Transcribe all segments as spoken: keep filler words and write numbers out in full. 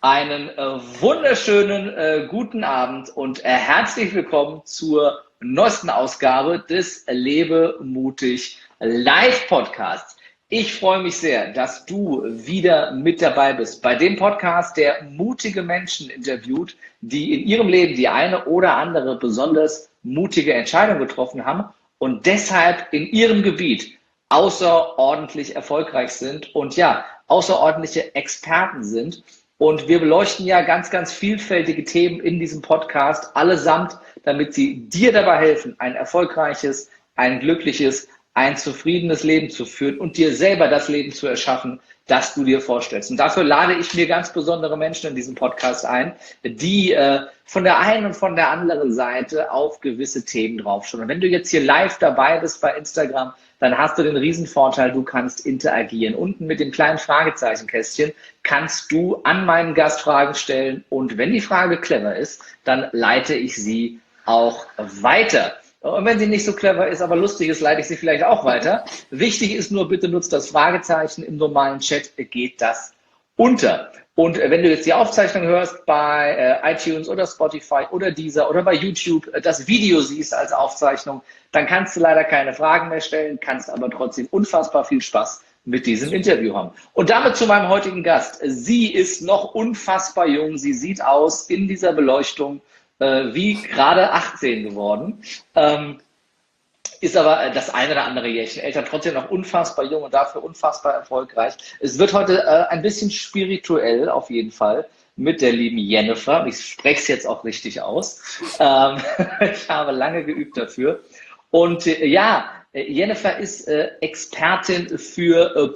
Einen äh, wunderschönen äh, guten Abend und äh, herzlich willkommen zur neuesten Ausgabe des Lebe mutig Live Podcasts. Ich freue mich sehr, dass du wieder mit dabei bist bei dem Podcast, der mutige Menschen interviewt, die in ihrem Leben die eine oder andere besonders mutige Entscheidung getroffen haben und deshalb in ihrem Gebiet außerordentlich erfolgreich sind und ja, außerordentliche Experten sind. Und wir beleuchten ja ganz, ganz vielfältige Themen in diesem Podcast, allesamt, damit sie dir dabei helfen, ein erfolgreiches, ein glückliches, ein zufriedenes Leben zu führen und dir selber das Leben zu erschaffen, das du dir vorstellst. Und dafür lade ich mir ganz besondere Menschen in diesem Podcast ein, die äh, von der einen und von der anderen Seite auf gewisse Themen draufschauen. Und wenn du jetzt hier live dabei bist bei Instagram, dann hast du den Riesenvorteil, du kannst interagieren. Unten mit dem kleinen Fragezeichenkästchen kannst du an meinen Gast Fragen stellen und wenn die Frage clever ist, dann leite ich sie auch weiter. Und wenn sie nicht so clever ist, aber lustig ist, leite ich sie vielleicht auch weiter. Wichtig ist nur, bitte nutzt das Fragezeichen. Im normalen Chat geht das unter. Und wenn du jetzt die Aufzeichnung hörst bei äh, iTunes oder Spotify oder Deezer oder bei YouTube, äh, das Video siehst als Aufzeichnung, dann kannst du leider keine Fragen mehr stellen, kannst aber trotzdem unfassbar viel Spaß mit diesem Interview haben. Und damit zu meinem heutigen Gast. Sie ist noch unfassbar jung. Sie sieht aus in dieser Beleuchtung äh, wie gerade achtzehn geworden. Ähm, ist aber das eine oder andere Jährchen älter, trotzdem noch unfassbar jung und dafür unfassbar erfolgreich. Es wird heute äh, ein bisschen spirituell auf jeden Fall mit der lieben Jennifer. Ich spreche es jetzt auch richtig aus. Ähm, ich habe lange geübt dafür. Und äh, ja, Jennifer ist äh, Expertin für äh,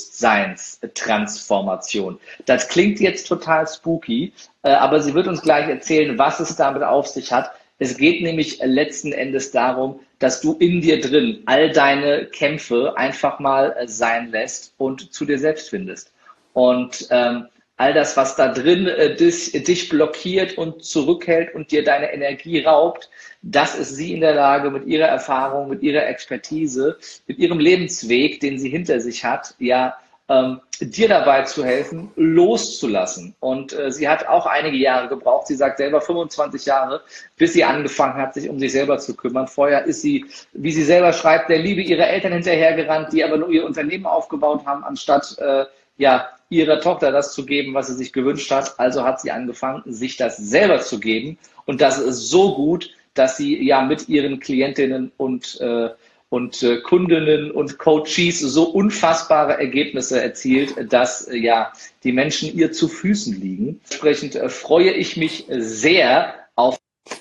Bewusstseinstransformation. Das klingt jetzt total spooky, äh, aber sie wird uns gleich erzählen, was es damit auf sich hat. Es geht nämlich letzten Endes darum, dass du in dir drin all deine Kämpfe einfach mal sein lässt und zu dir selbst findest. Und ähm, all das, was da drin äh, dich, dich blockiert und zurückhält und dir deine Energie raubt, das ist sie in der Lage, mit ihrer Erfahrung, mit ihrer Expertise, mit ihrem Lebensweg, den sie hinter sich hat, ja, ähm, dir dabei zu helfen, loszulassen. Und äh, sie hat auch einige Jahre gebraucht. Sie sagt selber fünfundzwanzig Jahre, bis sie angefangen hat, sich um sich selber zu kümmern. Vorher ist sie, wie sie selber schreibt, der Liebe ihrer Eltern hinterhergerannt, die aber nur ihr Unternehmen aufgebaut haben, anstatt äh, ja, ihrer Tochter das zu geben, was sie sich gewünscht hat. Also hat sie angefangen, sich das selber zu geben. Und das ist so gut, dass sie ja mit ihren Klientinnen und äh, und äh, Kundinnen und Coaches so unfassbare Ergebnisse erzielt, dass äh, ja die Menschen ihr zu Füßen liegen. Entsprechend äh, freue ich mich sehr auf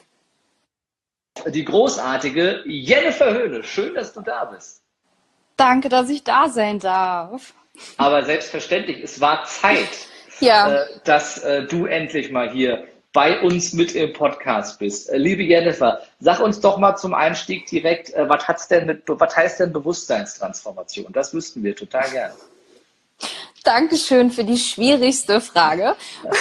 die großartige Jennifer Höhne. Schön, dass du da bist. Danke, dass ich da sein darf. Aber selbstverständlich, es war Zeit, ja. äh, dass äh, du endlich mal hier bei uns mit im Podcast bist. Liebe Jennifer, sag uns doch mal zum Einstieg direkt, was hat's denn mit, was heißt denn Bewusstseinstransformation? Das wüssten wir total gerne. Dankeschön für die schwierigste Frage. Ja.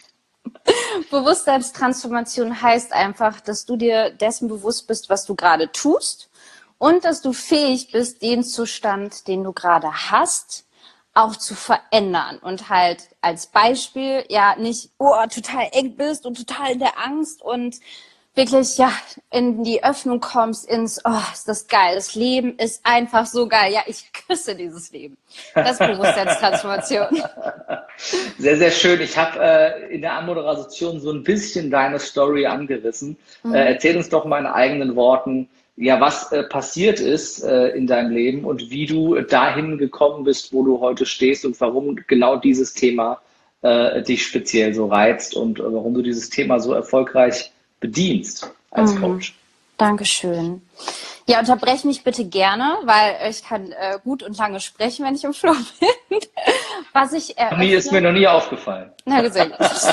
Bewusstseinstransformation heißt einfach, dass du dir dessen bewusst bist, was du gerade tust und dass du fähig bist, den Zustand, den du gerade hast, auch zu verändern und halt als Beispiel ja nicht oh, total eng bist und total in der Angst und wirklich ja in die Öffnung kommst ins oh, ist das geil, das Leben ist einfach so geil, ja, ich küsse dieses Leben. Das ist Bewusstseinstransformation. Sehr, sehr schön. Ich habe äh, in der Anmoderation so ein bisschen deine Story angerissen. Mhm. Äh, erzähl uns doch mal in eigenen Worten, ja, was äh, passiert ist äh, in deinem Leben und wie du dahin gekommen bist, wo du heute stehst und warum genau dieses Thema äh, dich speziell so reizt und äh, warum du dieses Thema so erfolgreich bedienst als Coach. Mhm. Dankeschön. Ja, unterbreche mich bitte gerne, weil ich kann äh, gut und lange sprechen, wenn ich im Flow bin. Was ich eröffne, mir ist mir noch nie aufgefallen. Na, gesehen.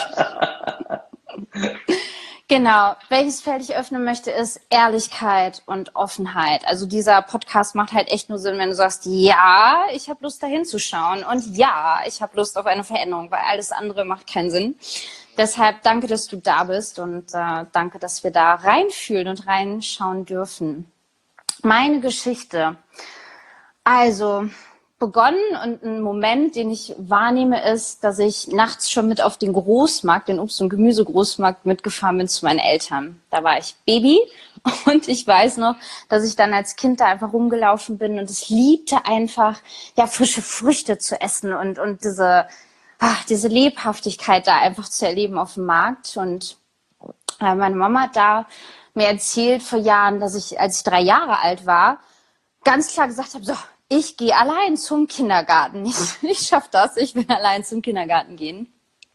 Genau, welches Feld ich öffnen möchte, ist Ehrlichkeit und Offenheit. Also dieser Podcast macht halt echt nur Sinn, wenn du sagst, ja, ich habe Lust, da hinzuschauen und ja, ich habe Lust auf eine Veränderung, weil alles andere macht keinen Sinn. Deshalb danke, dass du da bist und äh, danke, dass wir da reinfühlen und reinschauen dürfen. Meine Geschichte. Also, begonnen und ein Moment, den ich wahrnehme, ist, dass ich nachts schon mit auf den Großmarkt, den Obst- und Gemüsegroßmarkt mitgefahren bin zu meinen Eltern. Da war ich Baby und ich weiß noch, dass ich dann als Kind da einfach rumgelaufen bin und es liebte einfach, ja, frische Früchte zu essen und, und diese, ach, diese Lebhaftigkeit da einfach zu erleben auf dem Markt. Und äh, meine Mama hat da mir erzählt vor Jahren, dass ich, als ich drei Jahre alt war, ganz klar gesagt habe, so, ich gehe allein zum Kindergarten. Ich, ich schaffe das, ich will allein zum Kindergarten gehen.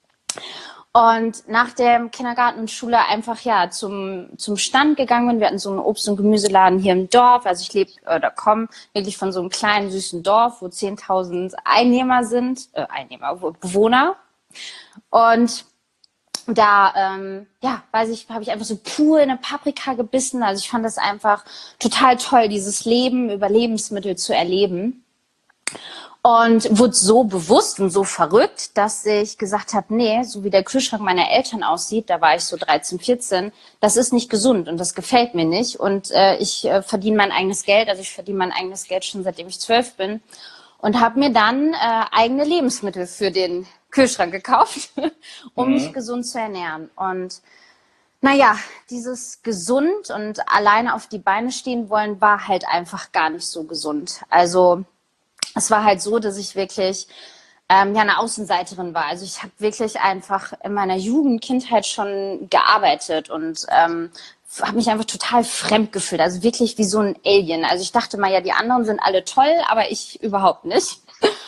Und nach dem Kindergarten und Schule einfach ja zum, zum Stand gegangen bin. Wir hatten so einen Obst- und Gemüseladen hier im Dorf. Also ich lebe oder komme wirklich von so einem kleinen, süßen Dorf, wo zehntausend Einnehmer sind, äh, Einnehmer, Bewohner. Und da, ähm, ja, weiß ich, habe ich einfach so pur in eine Paprika gebissen. Also ich fand das einfach total toll, dieses Leben über Lebensmittel zu erleben. Und wurde so bewusst und so verrückt, dass ich gesagt habe, nee, so wie der Kühlschrank meiner Eltern aussieht, da war ich so dreizehn, vierzehn, das ist nicht gesund und das gefällt mir nicht. Und äh, ich äh, verdiene mein eigenes Geld, also ich verdiene mein eigenes Geld schon seitdem ich zwölf bin. Und habe mir dann äh, eigene Lebensmittel für den Kühlschrank gekauft, um mhm. mich gesund zu ernähren. Und naja, dieses gesund und alleine auf die Beine stehen wollen, war halt einfach gar nicht so gesund. Also es war halt so, dass ich wirklich ähm, ja eine Außenseiterin war. Also ich habe wirklich einfach in meiner Jugend, Kindheit schon gearbeitet und ähm, habe mich einfach total fremd gefühlt, also wirklich wie so ein Alien. Also ich dachte mal, ja, die anderen sind alle toll, aber ich überhaupt nicht.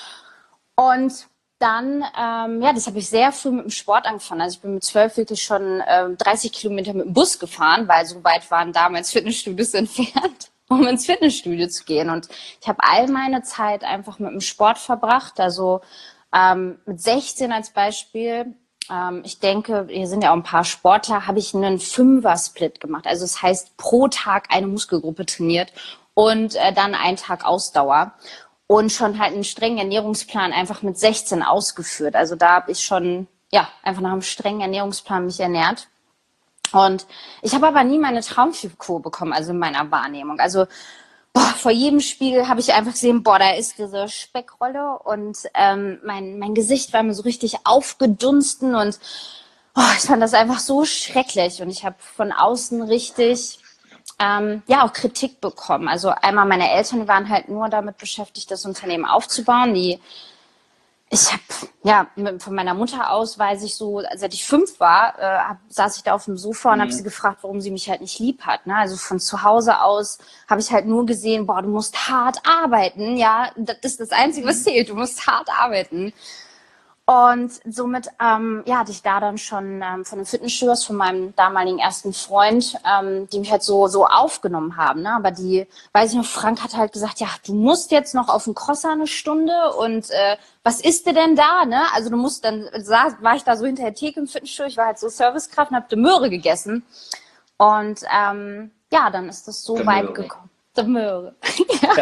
Und dann, ähm, ja, das habe ich sehr früh mit dem Sport angefangen. Also ich bin mit zwölf wirklich schon ähm, dreißig Kilometer mit dem Bus gefahren, weil so weit waren damals Fitnessstudios entfernt, um ins Fitnessstudio zu gehen. Und ich habe all meine Zeit einfach mit dem Sport verbracht. Also ähm, mit sechzehn als Beispiel, ähm, ich denke, hier sind ja auch ein paar Sportler, habe ich einen Fünfer-Split gemacht. Also das heißt, pro Tag eine Muskelgruppe trainiert und äh, dann einen Tag Ausdauer. Und schon halt einen strengen Ernährungsplan einfach mit sechzehn ausgeführt. Also da habe ich schon, ja, einfach nach einem strengen Ernährungsplan mich ernährt. Und ich habe aber nie meine Traumfigur bekommen, also in meiner Wahrnehmung. Also boah, vor jedem Spiegel habe ich einfach gesehen, boah, da ist diese Speckrolle und ähm, mein, mein Gesicht war mir so richtig aufgedunsten und oh, ich fand das einfach so schrecklich. Und ich habe von außen richtig Ähm, ja, auch Kritik bekommen. Also einmal meine Eltern, die waren halt nur damit beschäftigt, das Unternehmen aufzubauen. Die, ich habe, ja, mit, von meiner Mutter aus weiß ich so, seit ich fünf war, äh, hab, saß ich da auf dem Sofa und mhm. habe sie gefragt, warum sie mich halt nicht lieb hat. Ne? Also von zu Hause aus habe ich halt nur gesehen, boah, du musst hart arbeiten. Ja, das ist das Einzige, was zählt. Du musst hart arbeiten. Und somit, ähm, ja, hatte ich da dann schon ähm, von den Fitnessstudios, von meinem damaligen ersten Freund, ähm, die mich halt so so aufgenommen haben. Ne? Aber die, weiß ich noch, Frank hat halt gesagt, ja, du musst jetzt noch auf den Crosser eine Stunde und äh, was isst du denn da? Ne? Also du musst, dann saß, war ich da so hinter der Theke im Fitnessstudio, ich war halt so Servicekraft und hab die Möhre gegessen. Und ähm, ja, dann ist das so der weit Möhre. gekommen. Die Möhre. Ja.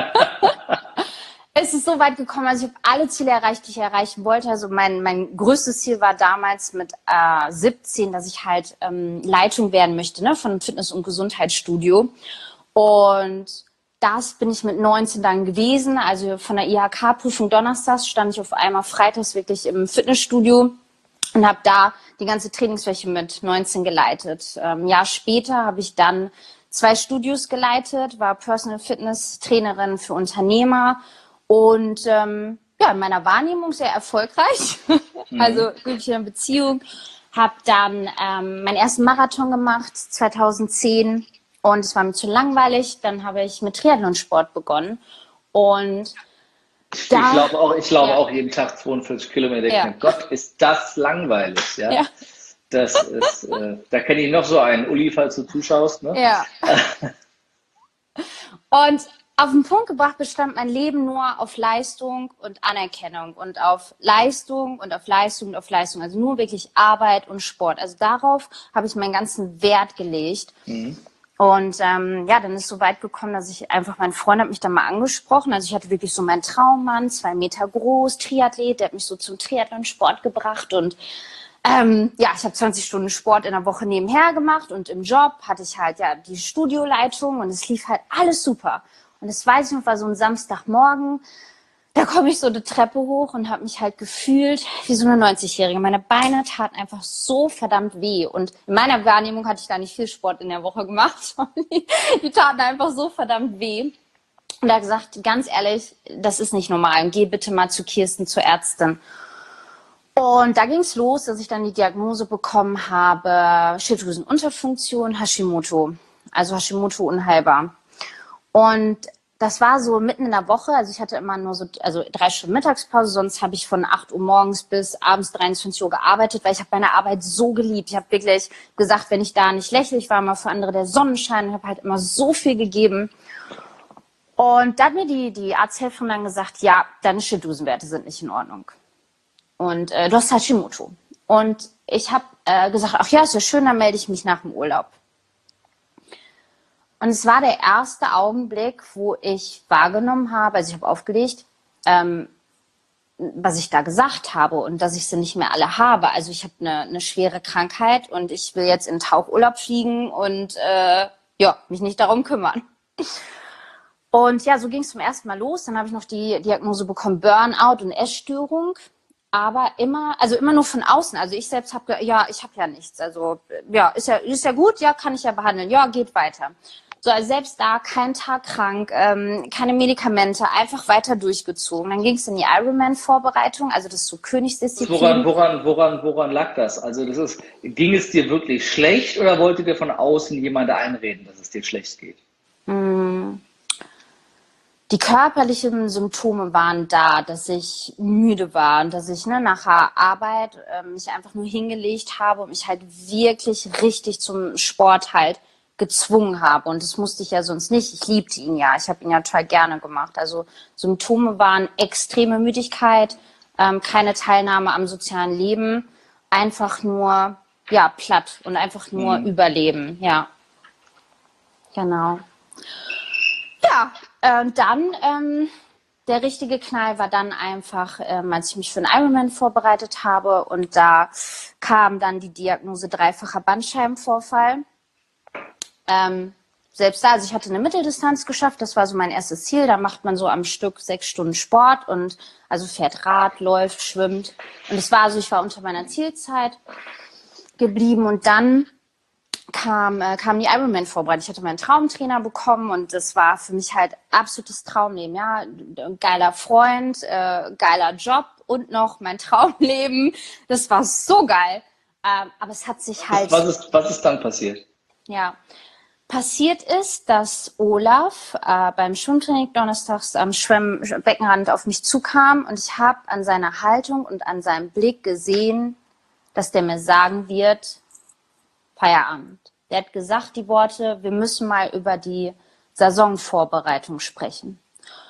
Es ist so weit gekommen, also ich habe alle Ziele erreicht, die ich erreichen wollte. Also mein, mein größtes Ziel war damals mit äh, siebzehn, dass ich halt ähm, Leitung werden möchte, ne, von einem Fitness- und Gesundheitsstudio. Und das bin ich mit neunzehn dann gewesen. Also von der I H K-Prüfung donnerstags stand ich auf einmal freitags wirklich im Fitnessstudio und habe da die ganze Trainingsfläche mit neunzehn geleitet. Ein ähm, Jahr später habe ich dann zwei Studios geleitet, war Personal Fitness Trainerin für Unternehmer. Und ähm, ja, in meiner Wahrnehmung sehr erfolgreich, mhm. also glückliche Beziehung. Habe dann ähm, meinen ersten Marathon gemacht, zweitausendzehn, und es war mir zu langweilig. Dann habe ich mit Triathlonsport begonnen. Und da, ich laufe auch, ich laufe ja. auch jeden Tag zweiundvierzig Kilometer. Ja. Gott, ist das langweilig, ja? Ja. Das ist, äh, da kenne ich noch so einen, Uli, falls du zuschaust, ne? Ja. Und auf den Punkt gebracht bestand mein Leben nur auf Leistung und Anerkennung und auf Leistung und auf Leistung und auf Leistung. Also nur wirklich Arbeit und Sport. Also darauf habe ich meinen ganzen Wert gelegt. Mhm. Und ähm, ja, dann ist so weit gekommen, dass ich einfach, mein Freund hat mich dann mal angesprochen. Also ich hatte wirklich so meinen Traummann, zwei Meter groß, Triathlet, der hat mich so zum Triathlon-Sport gebracht. Und ähm, ja, ich habe zwanzig Stunden Sport in der Woche nebenher gemacht. Und im Job hatte ich halt ja die Studioleitung und es lief halt alles super. Und das weiß ich noch, war so ein Samstagmorgen. da komme ich so die Treppe hoch und habe mich halt gefühlt wie so eine neunzig-Jährige. Meine Beine taten einfach so verdammt weh. Und in meiner Wahrnehmung hatte ich da nicht viel Sport in der Woche gemacht. Die, die taten einfach so verdammt weh. Und er hat gesagt, ganz ehrlich, das ist nicht normal. Geh bitte mal zu Kirsten, zur Ärztin. Und da ging es los, dass ich dann die Diagnose bekommen habe, Schilddrüsenunterfunktion, Hashimoto. Also Hashimoto unheilbar. Und das war so mitten in der Woche, also ich hatte immer nur so also drei Stunden Mittagspause, sonst habe ich von acht Uhr morgens bis abends dreiundzwanzig Uhr gearbeitet, weil ich habe meine Arbeit so geliebt. Ich habe wirklich gesagt, wenn ich da nicht lächle, ich war immer für andere der Sonnenschein, ich habe halt immer so viel gegeben. Und da hat mir die, die Arzthelferin dann gesagt, ja, deine Schilddrüsenwerte sind nicht in Ordnung. Und äh, du hast Hashimoto. Und ich habe äh, gesagt, ach ja, ist ja schön, dann melde ich mich nach dem Urlaub. Und es war der erste Augenblick, wo ich wahrgenommen habe, also ich habe aufgelegt, ähm, was ich da gesagt habe und dass ich sie nicht mehr alle habe. Also ich habe eine, eine schwere Krankheit und ich will jetzt in Tauchurlaub fliegen und äh, ja, mich nicht darum kümmern. Und ja, so ging es zum ersten Mal los. Dann habe ich noch die Diagnose bekommen, Burnout und Essstörung. Aber immer, also immer nur von außen. Also ich selbst habe, ja, ich habe ja nichts. Also ja, ist ja, ist ja gut, ja, kann ich ja behandeln. Ja, geht weiter. So, also selbst da kein Tag krank, ähm, keine Medikamente, einfach weiter durchgezogen. Dann ging es in die Ironman-Vorbereitung, also das ist so Woran, Königsdisziplin. woran, woran, woran lag das? Also das ist, ging es dir wirklich schlecht oder wollte dir von außen jemand einreden, dass es dir schlecht geht? Mm, Die körperlichen Symptome waren da, dass ich müde war und dass ich ne, nach der Arbeit äh, mich einfach nur hingelegt habe und mich halt wirklich richtig zum Sport halt gezwungen habe. Und das musste ich ja sonst nicht. Ich liebte ihn ja. Ich habe ihn ja total gerne gemacht. Also Symptome waren extreme Müdigkeit, ähm, keine Teilnahme am sozialen Leben, einfach nur ja platt und einfach nur Mhm. überleben. Ja, genau. Ja, äh, dann ähm, der richtige Knall war dann einfach, ähm, als ich mich für einen Ironman vorbereitet habe und da kam dann die Diagnose dreifacher Bandscheibenvorfall. Ähm, selbst da, also ich hatte eine Mitteldistanz geschafft, das war so mein erstes Ziel. Da macht man so am Stück sechs Stunden Sport und also fährt Rad, läuft, schwimmt. Und es war so, ich war unter meiner Zielzeit geblieben und dann kam, äh, kam die Ironman-Vorbereitung. Ich hatte meinen Traumtrainer bekommen und das war für mich halt absolutes Traumleben. Ja, geiler Freund, äh, geiler Job und noch mein Traumleben. Das war so geil. Ähm, aber es hat sich Was, halt, was ist, was ist dann passiert? ja, passiert ist, dass Olaf äh, beim Schwimmtraining donnerstags am Schwimmbeckenrand auf mich zukam und ich habe an seiner Haltung und an seinem Blick gesehen, dass der mir sagen wird, Feierabend. Der hat gesagt die Worte, wir müssen mal über die Saisonvorbereitung sprechen.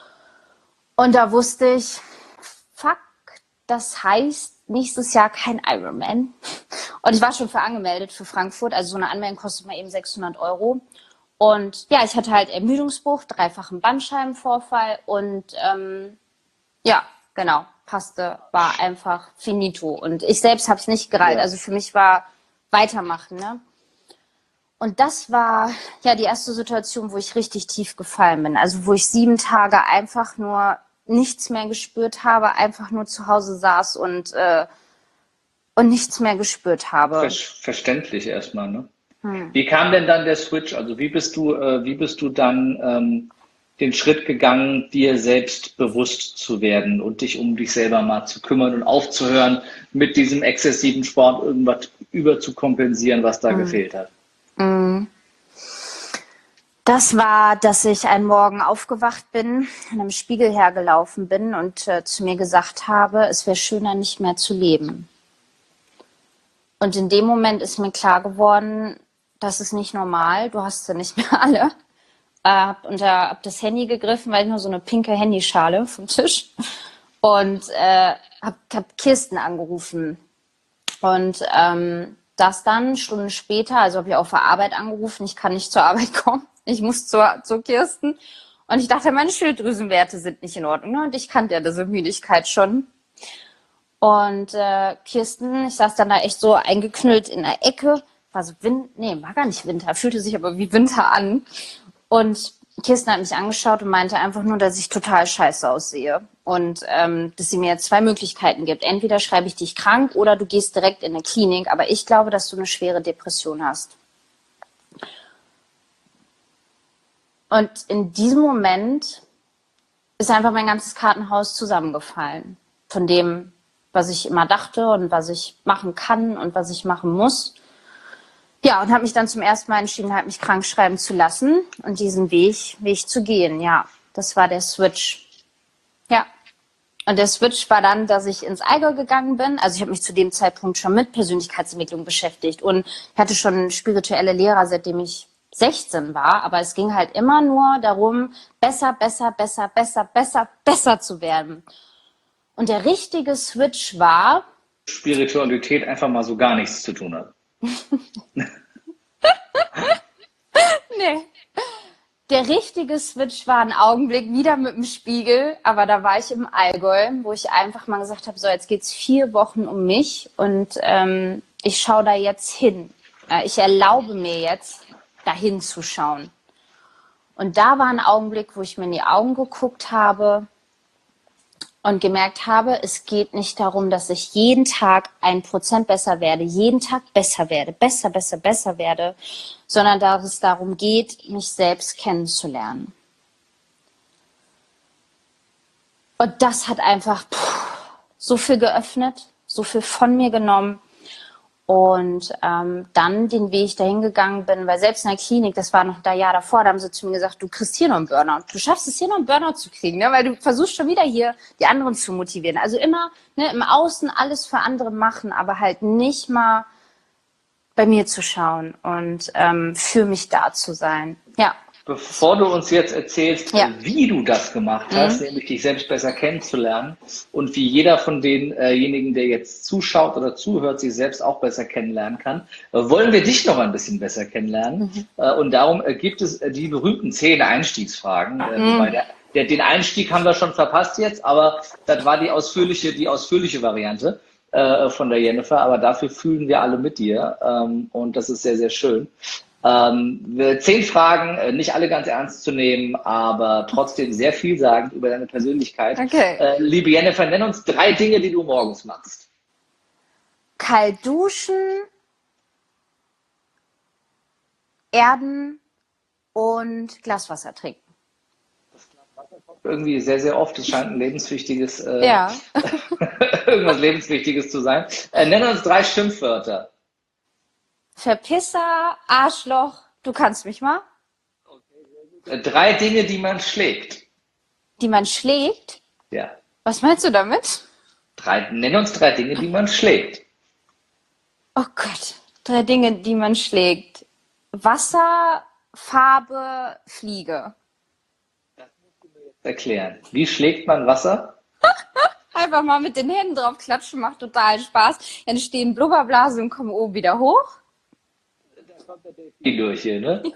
Und da wusste ich, fuck, das heißt nächstes Jahr kein Ironman. Und ich war schon für angemeldet für Frankfurt, also so eine Anmeldung kostet mal eben sechshundert Euro. Und ja, ich hatte halt Ermüdungsbruch, dreifachen Bandscheibenvorfall und ähm, ja, genau, passte, war einfach finito. Und ich selbst habe es nicht gereilt. Ja. Also für mich war weitermachen, ne? Und das war ja die erste Situation, wo ich richtig tief gefallen bin. Also wo ich sieben Tage einfach nur nichts mehr gespürt habe, einfach nur zu Hause saß und, äh, und nichts mehr gespürt Ver habe. verständlich erstmal, ne? Hm. Wie kam denn dann der Switch? Also wie bist du, äh, wie bist du dann ähm, den Schritt gegangen, dir selbst bewusst zu werden und dich um dich selber mal zu kümmern und aufzuhören, mit diesem exzessiven Sport irgendwas überzukompensieren, was da Hm. gefehlt hat? Hm. Das war, dass ich einen Morgen aufgewacht bin, an einem Spiegel hergelaufen bin und äh, zu mir gesagt habe, es wäre schöner, nicht mehr zu leben. Und in dem Moment ist mir klar geworden, das ist nicht normal, du hast sie nicht mehr alle. Äh, hab unter hab das Handy gegriffen, weil ich nur so eine pinke Handyschale vom Tisch und äh, hab, hab Kirsten angerufen. Und ähm, das dann Stunden später, also habe ich auf der Arbeit angerufen, ich kann nicht zur Arbeit kommen, ich muss zur, zur Kirsten. Und ich dachte, meine Schilddrüsenwerte sind nicht in Ordnung. Ne? Und ich kannte ja diese Müdigkeit schon. Und äh, Kirsten, ich saß dann da echt so eingeknüllt in der Ecke, war so Winter, nee, war gar nicht Winter, fühlte sich aber wie Winter an. Und Kirsten hat mich angeschaut und meinte einfach nur, dass ich total scheiße aussehe. Und ähm, dass sie mir jetzt zwei Möglichkeiten gibt. Entweder schreibe ich dich krank oder du gehst direkt in eine Klinik. Aber ich glaube, dass du eine schwere Depression hast. Und in diesem Moment ist einfach mein ganzes Kartenhaus zusammengefallen. Von dem, was ich immer dachte und was ich machen kann und was ich machen muss. Ja, und habe mich dann zum ersten Mal entschieden, halt mich krank schreiben zu lassen und diesen Weg, Weg zu gehen. Ja, das war der Switch. Ja. Und der Switch war dann, dass ich ins Allgäu gegangen bin. Also ich habe mich zu dem Zeitpunkt schon mit Persönlichkeitsentwicklung beschäftigt und ich hatte schon spirituelle Lehrer, seitdem ich sechzehn war. Aber es ging halt immer nur darum, besser, besser, besser, besser, besser, besser zu werden. Und der richtige Switch war... Spiritualität einfach mal so gar nichts zu tun hat. Nee. Der richtige Switch war ein Augenblick wieder mit dem Spiegel, aber da war ich im Allgäu, wo ich einfach mal gesagt habe, so jetzt geht's vier Wochen um mich und ähm, ich schaue da jetzt hin. Äh, ich erlaube mir jetzt, dahin zu schauen. Und da war ein Augenblick, wo ich mir in die Augen geguckt habe und gemerkt habe, es geht nicht darum, dass ich jeden Tag ein Prozent besser werde, jeden Tag besser werde, besser, besser, besser werde, sondern dass es darum geht, mich selbst kennenzulernen. Und das hat einfach pff, so viel geöffnet, so viel von mir genommen. Und ähm, dann den Weg dahin gegangen bin, weil selbst in der Klinik, das war noch ein Jahr davor, da haben sie zu mir gesagt, du kriegst hier noch einen Burnout. Du schaffst es hier noch einen Burnout zu kriegen, ne? Weil du versuchst schon wieder hier die anderen zu motivieren. Also immer ne, im Außen alles für andere machen, aber halt nicht mal bei mir zu schauen und ähm, für mich da zu sein. Ja. Bevor du uns jetzt erzählst, Ja. wie du das gemacht hast, Mhm. nämlich dich selbst besser kennenzulernen und wie jeder von denjenigen, der jetzt zuschaut oder zuhört, sich selbst auch besser kennenlernen kann, äh, wollen wir dich noch ein bisschen besser kennenlernen. Mhm. Äh, Und darum äh, gibt es äh, die berühmten zehn Einstiegsfragen. Äh, Mhm. Wobei der, der, den Einstieg haben wir schon verpasst jetzt, aber das war die ausführliche, die ausführliche Variante äh, von der Jennifer. Aber dafür fühlen wir alle mit dir ähm, und das ist sehr, sehr schön. Ähm, zehn Fragen, äh, nicht alle ganz ernst zu nehmen, aber trotzdem sehr vielsagend über deine Persönlichkeit. Okay. Äh, liebe Jennifer, nenn uns drei Dinge, die du morgens machst. Kalt duschen, erden und Glaswasser trinken. Irgendwie sehr, sehr oft. Es scheint ein lebenswichtiges, äh, Ja. irgendwas lebenswichtiges zu sein. Äh, nenn uns drei Schimpfwörter. Verpisser, Arschloch, du kannst mich mal. Äh, drei Dinge, die man schlägt. Die man schlägt. Ja. Was meinst du damit? Drei, nenn uns drei Dinge, die man schlägt. Oh Gott, drei Dinge, die man schlägt. Wasser, Farbe, Fliege. Erklären. Wie schlägt man Wasser? Einfach mal mit den Händen drauf klatschen, macht total Spaß. Entstehen Blubberblasen und kommen oben wieder hoch. Die durch hier, ne?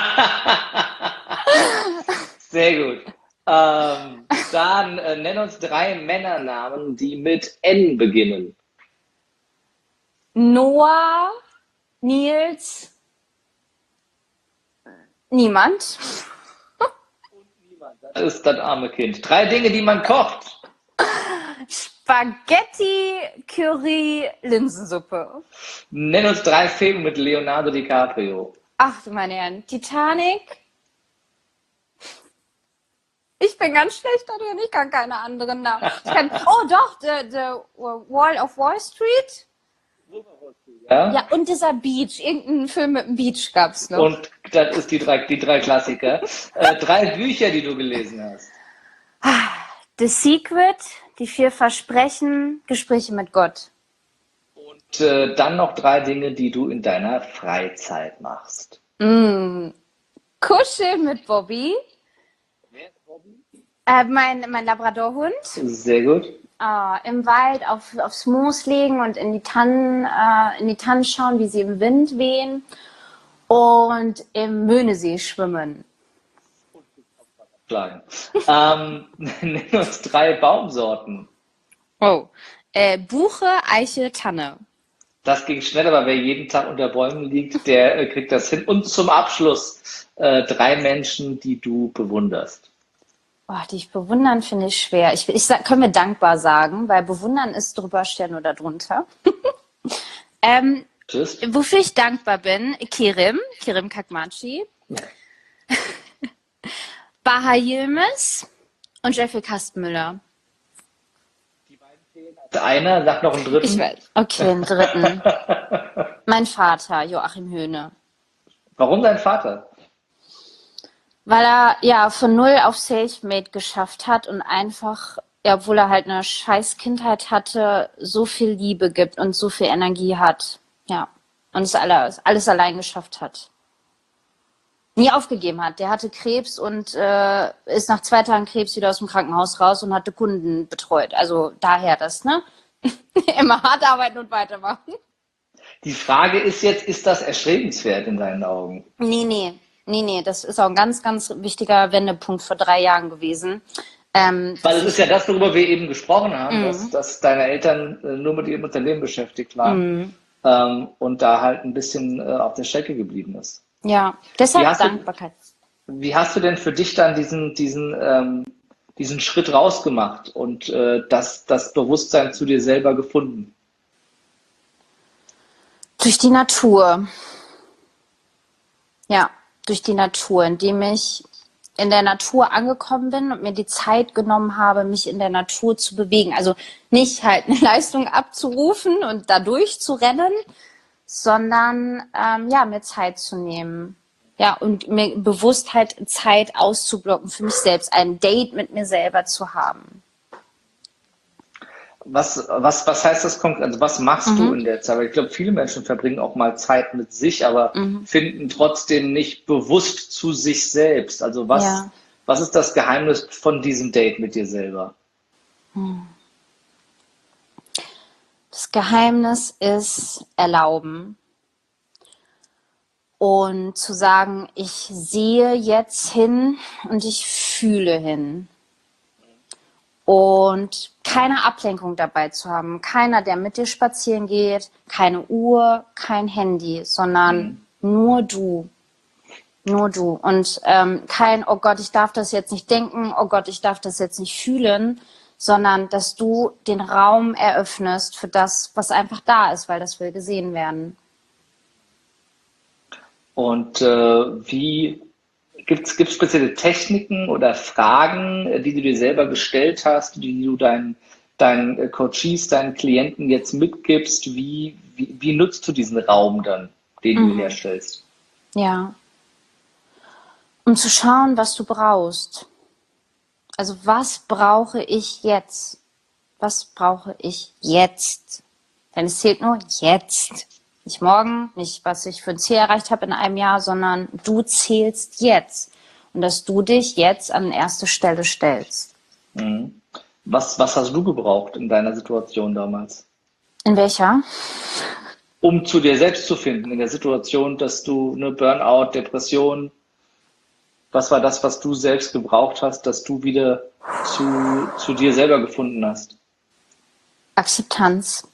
Sehr gut. Ähm, dann äh, nenn uns drei Männernamen, die mit N beginnen. Noah, Nils, niemand. Das ist das arme Kind. Drei Dinge, die man kocht. Spaghetti, Curry, Linsensuppe. Nenn uns drei Filme mit Leonardo DiCaprio. Ach du meine Herren, Titanic. Ich bin ganz schlecht darin, ich kann keine anderen Namen. Ich kann, oh doch, the, the Wall of Wall Street. Ja? Ja, und dieser Beach, irgendein Film mit dem Beach gab's noch. Und das ist die drei, die drei Klassiker. Äh, drei Bücher, die du gelesen hast. The Secret, die vier Versprechen, Gespräche mit Gott. Und äh, dann noch drei Dinge, die du in deiner Freizeit machst. Mm. Kuscheln mit Bobby. Äh, mein, mein Labradorhund. Sehr gut. Äh, Im Wald auf, aufs Moos legen und in die Tannen, äh, in die Tannen schauen, wie sie im Wind wehen. Und im Möhnesee schwimmen. Schlagen. ähm, nenn uns drei Baumsorten. Oh. Äh, Buche, Eiche, Tanne. Das ging schnell, aber wer jeden Tag unter Bäumen liegt, der äh, kriegt das hin. Und zum Abschluss äh, drei Menschen, die du bewunderst. Oh, die ich bewundern, finde ich schwer. Ich, ich sag, können wir dankbar sagen, weil bewundern ist drüber stehen oder drunter. ähm, Tschüss. wofür ich dankbar bin, Kerim, Kerim Kakmachi, Baha Yilmaz und Jeffrey Kastenmüller. Einer, sag noch einen dritten. Ich weiß. Okay, einen dritten. Mein Vater, Joachim Höhne. Warum dein Vater? Weil er ja von null auf Selfmade geschafft hat und einfach, ja, obwohl er halt eine scheiß Kindheit hatte, so viel Liebe gibt und so viel Energie hat. Ja. Und es alles, alles allein geschafft hat. Nie aufgegeben hat. Der hatte Krebs und äh, ist nach zwei Tagen Krebs wieder aus dem Krankenhaus raus und hatte Kunden betreut. Also daher das, ne? Immer hart arbeiten und weitermachen. Die Frage ist jetzt, ist das erstrebenswert in deinen Augen? Nee, nee, nee, nee. Das ist auch ein ganz, ganz wichtiger Wendepunkt vor drei Jahren gewesen. Ähm, Weil es ist ja das, worüber wir eben gesprochen haben, Mhm. dass, dass deine Eltern äh, nur mit ihrem Unternehmen beschäftigt waren Mhm. ähm, und da halt ein bisschen äh, auf der Strecke geblieben ist. Ja, Wie deshalb hast du- Dankbarkeit. Wie hast du denn für dich dann diesen, diesen, ähm, diesen Schritt rausgemacht und äh, das, das Bewusstsein zu dir selber gefunden? Durch die Natur. Ja, durch die Natur, indem ich in der Natur angekommen bin und mir die Zeit genommen habe, mich in der Natur zu bewegen. Also nicht halt eine Leistung abzurufen und da durchzurennen, sondern ähm, ja, mir Zeit zu nehmen. Ja, und mir bewusst halt Zeit auszublocken für mich selbst, ein Date mit mir selber zu haben. Was, was, was heißt das konkret? Also was machst du in der Zeit? Weil ich glaube, viele Menschen verbringen auch mal Zeit mit sich, aber finden trotzdem nicht bewusst zu sich selbst. Also was, Ja. was ist das Geheimnis von diesem Date mit dir selber? Das Geheimnis ist erlauben und zu sagen, ich sehe jetzt hin und ich fühle hin. Und keine Ablenkung dabei zu haben. Keiner, der mit dir spazieren geht, keine Uhr, kein Handy, sondern nur du. Nur du. Und ähm, kein, oh Gott, ich darf das jetzt nicht denken, oh Gott, ich darf das jetzt nicht fühlen, sondern dass du den Raum eröffnest für das, was einfach da ist, weil das will gesehen werden. Und äh, wie gibt es spezielle Techniken oder Fragen, äh, die du dir selber gestellt hast, die du deinen, deinen äh, Coaches, deinen Klienten jetzt mitgibst? Wie, wie, wie nutzt du diesen Raum dann, den du herstellst? Ja. Um zu schauen, was du brauchst. Also was brauche ich jetzt? Was brauche ich jetzt? Denn es zählt nur jetzt. Nicht morgen, nicht was ich für ein Ziel erreicht habe in einem Jahr, sondern du zählst jetzt. Und dass du dich jetzt an erste Stelle stellst. Mhm. Was, was hast du gebraucht in deiner Situation damals, In welcher? um zu dir selbst zu finden, in der Situation, dass du eine Burnout, Depression, was war das, was du selbst gebraucht hast, dass du wieder zu, zu dir selber gefunden hast? Akzeptanz.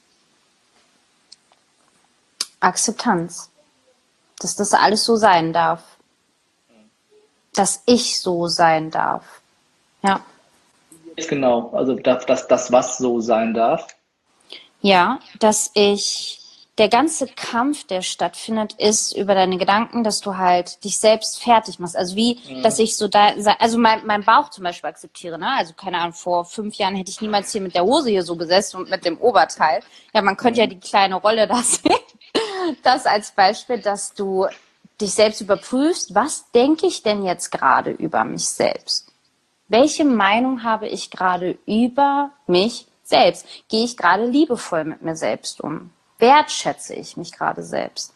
Akzeptanz. Dass das alles so sein darf. Dass ich so sein darf. Ja. Jetzt genau, also dass, dass das, was so sein darf. Ja, dass ich, der ganze Kampf, der stattfindet, ist über deine Gedanken, dass du halt dich selbst fertig machst. Also wie, dass ich so da, also mein, mein Bauch zum Beispiel akzeptiere, ne? Also keine Ahnung, vor fünf Jahren hätte ich niemals hier mit der Hose hier so gesessen und mit dem Oberteil. Ja, man könnte ja die kleine Rolle da sehen. Das als Beispiel, dass du dich selbst überprüfst, was denke ich denn jetzt gerade über mich selbst? Welche Meinung habe ich gerade über mich selbst? Gehe ich gerade liebevoll mit mir selbst um? Wertschätze ich mich gerade selbst?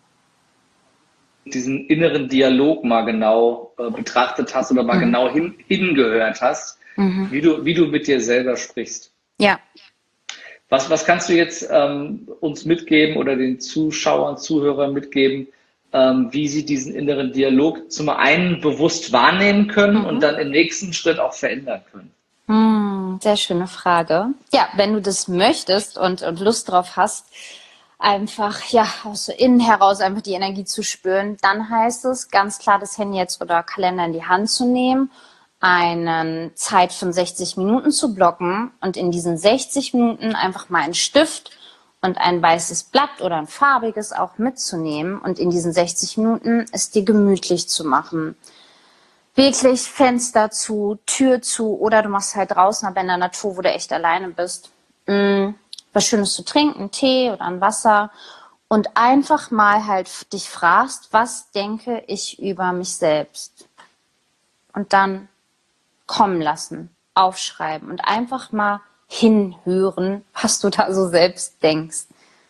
Diesen inneren Dialog mal genau äh, betrachtet hast oder mal genau hin, hingehört hast, wie du, wie du mit dir selber sprichst. Ja. Was, was kannst du jetzt ähm, uns mitgeben oder den Zuschauern, Zuhörern mitgeben, ähm, wie sie diesen inneren Dialog zum einen bewusst wahrnehmen können und dann im nächsten Schritt auch verändern können? Hm, sehr schöne Frage. Ja, wenn du das möchtest und, und Lust drauf hast, einfach, ja, aus innen heraus einfach die Energie zu spüren. Dann heißt es ganz klar, das Handy jetzt oder Kalender in die Hand zu nehmen, eine Zeit von sechzig Minuten zu blocken und in diesen sechzig Minuten einfach mal einen Stift und ein weißes Blatt oder ein farbiges auch mitzunehmen und in diesen sechzig Minuten es dir gemütlich zu machen. Wirklich Fenster zu, Tür zu oder du machst halt draußen, aber in der Natur, wo du echt alleine bist. Mh, was Schönes zu trinken, Tee oder ein Wasser und einfach mal halt dich fragst, was denke ich über mich selbst? Und dann kommen lassen, aufschreiben und einfach mal hinhören, was du da so selbst denkst.